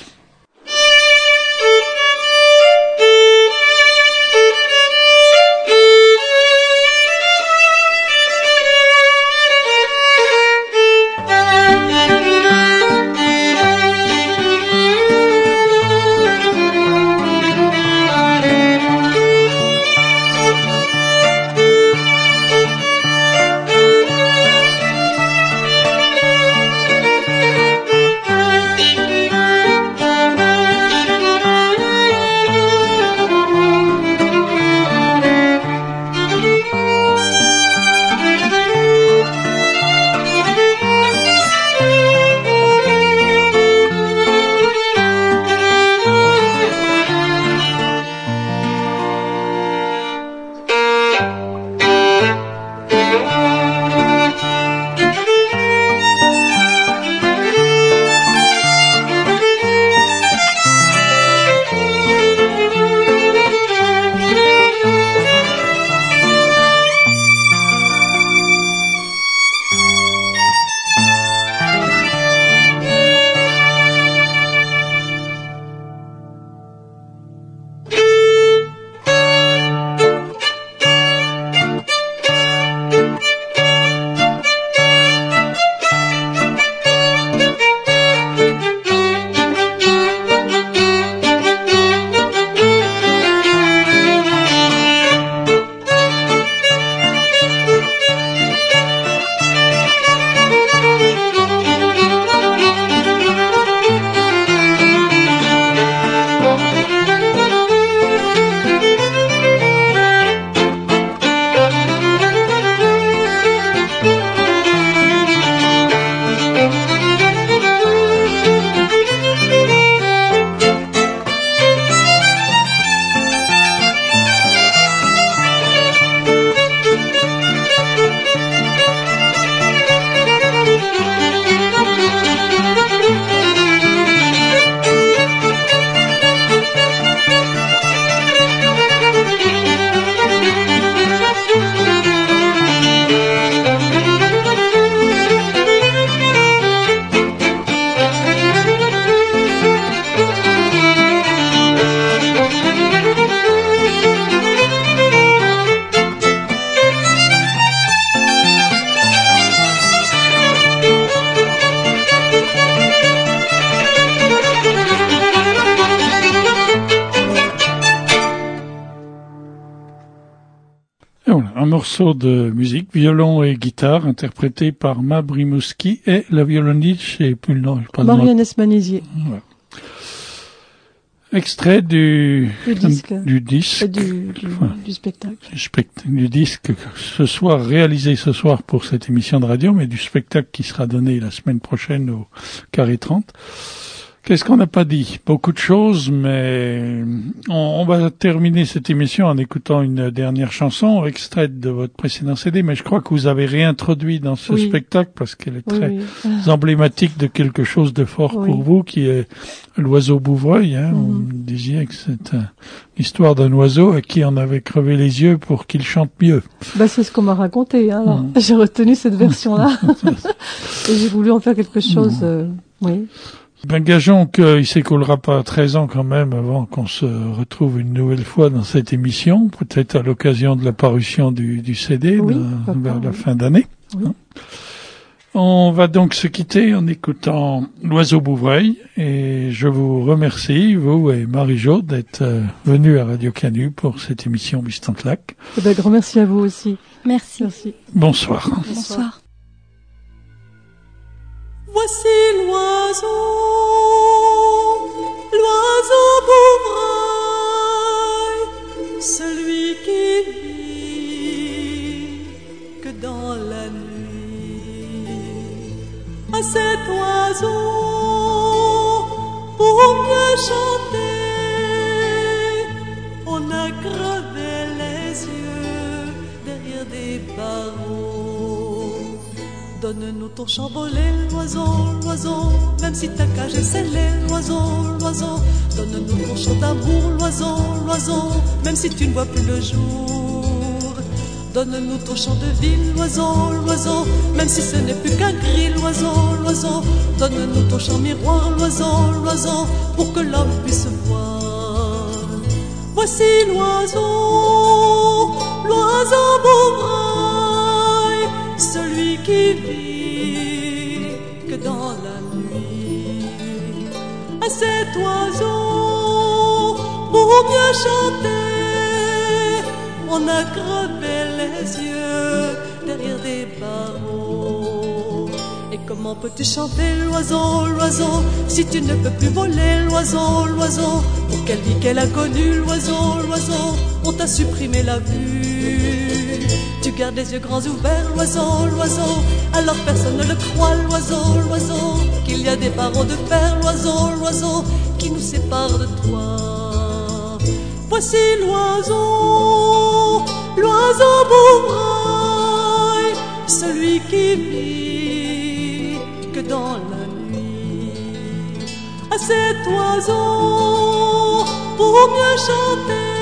Un morceau de musique, violon et guitare, interprété par Mab Rimouski et la violoniste, je sais plus le nom. Marie-Agnès Manésier. Voilà. Extrait du, du disque, du, disque du, du, enfin, du spectacle. Du, spect- du disque ce soir, réalisé ce soir pour cette émission de radio, mais du spectacle qui sera donné la semaine prochaine au Carré trente. Qu'est-ce qu'on n'a pas dit? Beaucoup de choses, mais on, on va terminer cette émission en écoutant une dernière chanson extraite de votre précédent C D, mais je crois que vous avez réintroduit dans ce oui. spectacle parce qu'elle est très oui, oui. emblématique de quelque chose de fort oui. pour vous, qui est l'oiseau bouvreuil. Hein. Mm-hmm. On me disait que c'est un, l'histoire d'un oiseau à qui on avait crevé les yeux pour qu'il chante mieux. Bah, c'est ce qu'on m'a raconté. Hein, alors. Mm. J'ai retenu cette version-là et j'ai voulu en faire quelque chose. Mm. Euh, oui. Ben, gageons qu'il s'écoulera pas treize ans quand même avant qu'on se retrouve une nouvelle fois dans cette émission, peut-être à l'occasion de la parution du, du C D oui, de, vers pas, la oui. fin d'année. Oui. On va donc se quitter en écoutant l'oiseau bouvreuil et je vous remercie, vous et Marie-Jo, d'être euh, venus à Radio Canu pour cette émission Bistan Clac. Eh ben, grand merci à vous aussi. Merci. Merci. Bonsoir. Bonsoir. Voici l'oiseau, l'oiseau bouvreuil, celui qui vit que dans la nuit. À cet oiseau, pour mieux chanter, on a crevé les yeux derrière des barreaux. Donne-nous ton chant volé, l'oiseau, l'oiseau, même si ta cage est scellée, l'oiseau, l'oiseau. Donne-nous ton chant d'amour, l'oiseau, l'oiseau, même si tu ne vois plus le jour. Donne-nous ton chant de vie, l'oiseau, l'oiseau, même si ce n'est plus qu'un cri, l'oiseau, l'oiseau. Donne-nous ton chant miroir, l'oiseau, l'oiseau, pour que l'homme puisse voir. Voici l'oiseau, l'oiseau bouvreuil, celui qui vit que dans la nuit. À cet oiseau, pour mieux chanter, on a crevé les yeux derrière des barreaux. Et comment peux-tu chanter l'oiseau, l'oiseau, si tu ne peux plus voler l'oiseau, l'oiseau? Pour quelle vie qu'elle a connue l'oiseau, l'oiseau, on t'a supprimé la vue. Tu gardes les yeux grands ouverts, l'oiseau, l'oiseau, alors personne ne le croit, l'oiseau, l'oiseau, qu'il y a des barreaux de fer, l'oiseau, l'oiseau, qui nous séparent de toi. Voici l'oiseau, l'oiseau bouvreuil, celui qui vit que dans la nuit. À cet oiseau, pour mieux chanter,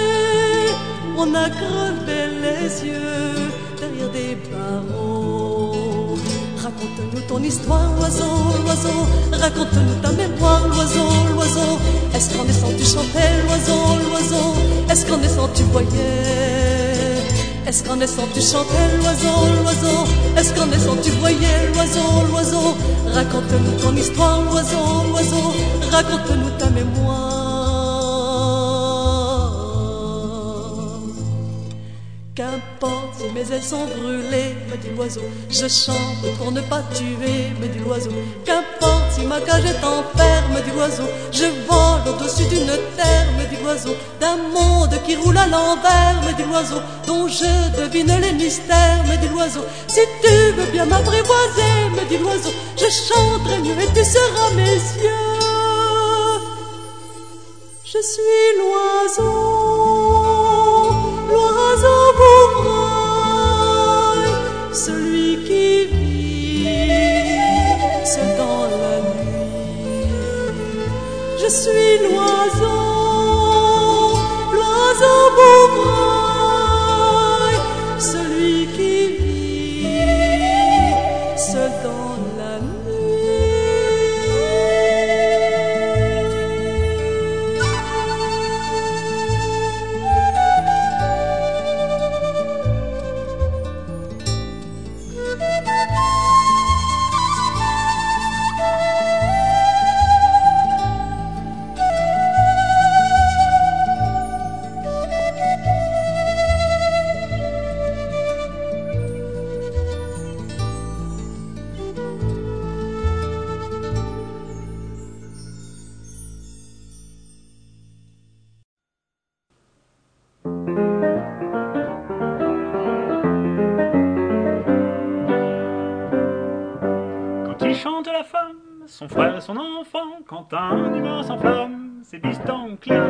on a crevé les yeux derrière des barreaux. Raconte-nous ton histoire, l'oiseau, l'oiseau, raconte-nous ta mémoire, l'oiseau, l'oiseau. Est-ce qu'en naissant tu chantais, l'oiseau, l'oiseau? Est-ce qu'en naissant tu voyais? Est-ce qu'en naissant tu chantais, l'oiseau, l'oiseau? Est-ce qu'en naissant tu voyais, l'oiseau, l'oiseau? Raconte-nous ton histoire, l'oiseau, l'oiseau, raconte-nous ta mémoire. Qu'importe si mes ailes sont brûlées, me dit l'oiseau, je chante pour ne pas tuer, me dit l'oiseau. Qu'importe si ma cage est en fer, me dit l'oiseau, je vole au-dessus d'une terre, me dit l'oiseau, d'un monde qui roule à l'envers, me dit l'oiseau, dont je devine les mystères, me dit l'oiseau. Si tu veux bien m'apprivoiser, me dit l'oiseau, je chanterai mieux et tu seras mes yeux. Je suis l'oiseau, l'oiseau bouvreuil, celui qui vit seul dans la nuit. Je suis l'oiseau, l'oiseau bouvreuil, celui qui vit seul dans la nuit. Son frère, son enfant, quand un humain s'enflamme, c'est Bistan Clac.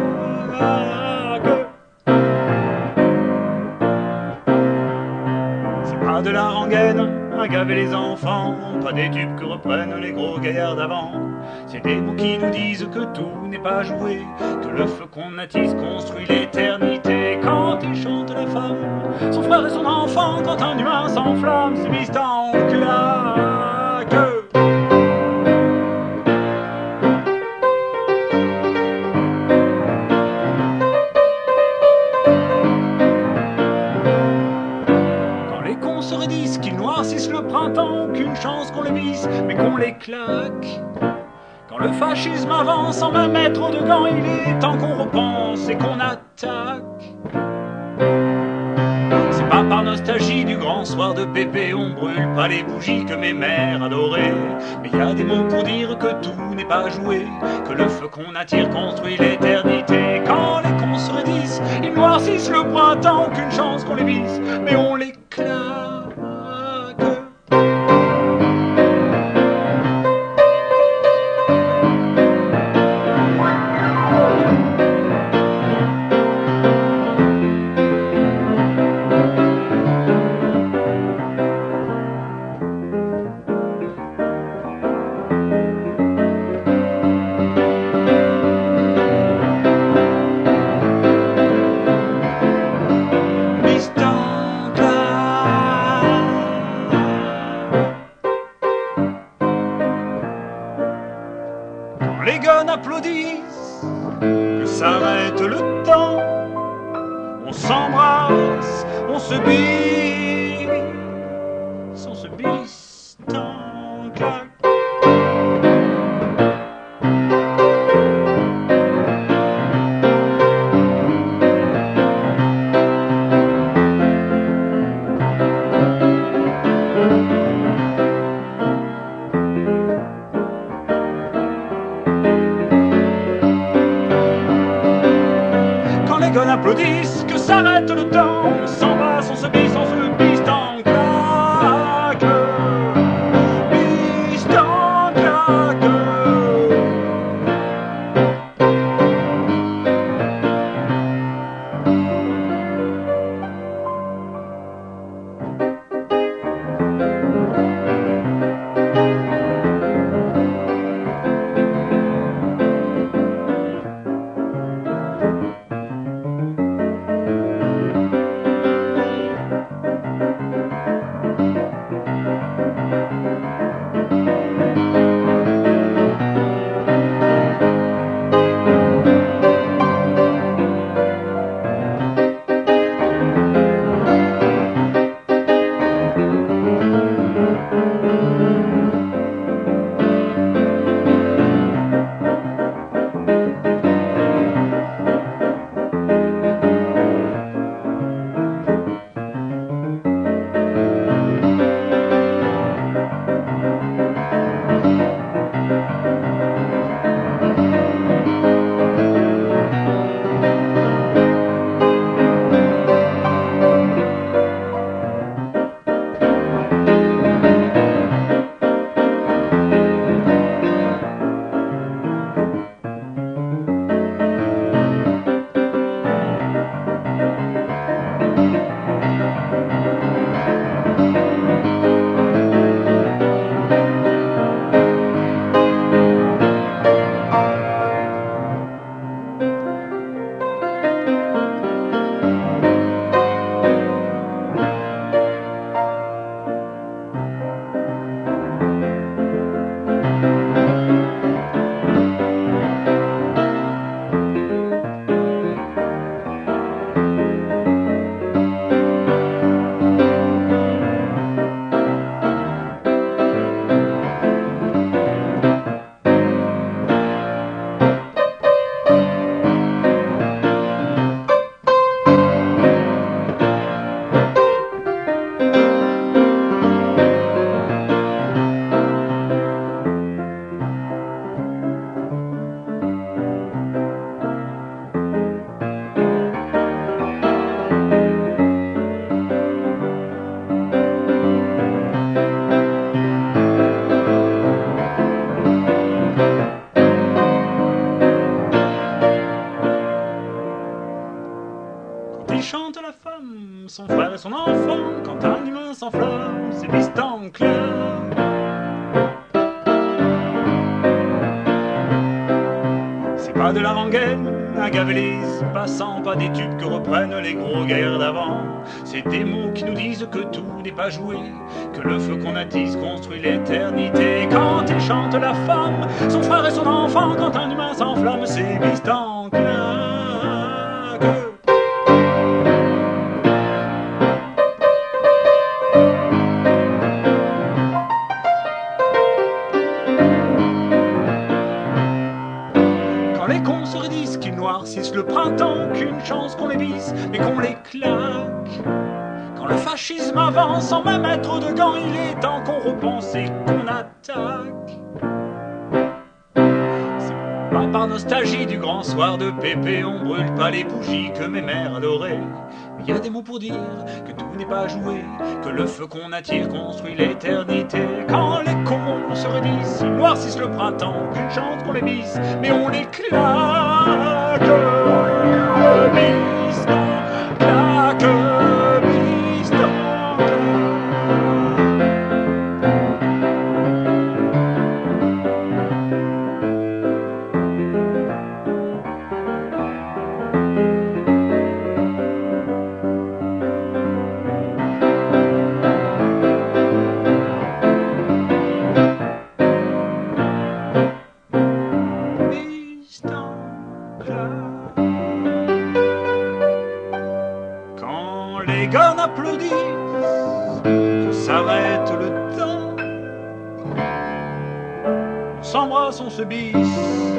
C'est pas de la rengaine à gaver les enfants, pas des tubes que reprennent les gros gaillards d'avant. C'est des mots qui nous disent que tout n'est pas joué, que le feu qu'on attise construit l'éternité. Quand il chante la femme, son frère et son enfant, quand un humain s'enflamme, c'est Bistan Clac. chance qu'on les vise, mais qu'on les claque. Quand le fascisme avance sans même mettre de gants, il est temps qu'on repense et qu'on attaque. C'est pas par nostalgie du grand soir de Pépé, on brûle pas les bougies que mes mères adoraient. Mais y a des mots pour dire que tout n'est pas joué, que le feu qu'on attire construit l'éternité. Quand les cons se redissent, ils noircissent le printemps, aucune chance qu'on les vise, mais on les claque. Applaudissent, que s'arrête le temps, on s'embrasse, on se bise, on se bise en claque, bise en claque. Son frère et son enfant, quand un humain s'enflamme, c'est piste en clair. C'est pas de la rengaine, un gavelise passant, pas des tubes que reprennent les gros gaillards d'avant. C'est des mots qui nous disent que tout n'est pas joué, que le feu qu'on attise construit l'éternité. Quand il chante la femme, son frère et son enfant, quand un humain s'enflamme, c'est piste en clair. Quand les cons se redisent qu'ils noircissent le printemps, qu'une chance qu'on les visse, mais qu'on les claque. Quand le fascisme avance sans même être de gants, il est temps qu'on repense et qu'on attaque. C'est pas par nostalgie du grand soir de Pépé, on brûle pas les bougies que mes mères adoraient. Mais il y a des mots pour dire que tout n'est pas joué, que le feu qu'on attire construit l'éternité. Quand les cons se redissent, ils noircissent le printemps, qu'une chance qu'on les visse, mais on les claque. Piston, claque, piston. Les gars applaudissent, que s'arrête le temps. On s'embrasse, on se bise,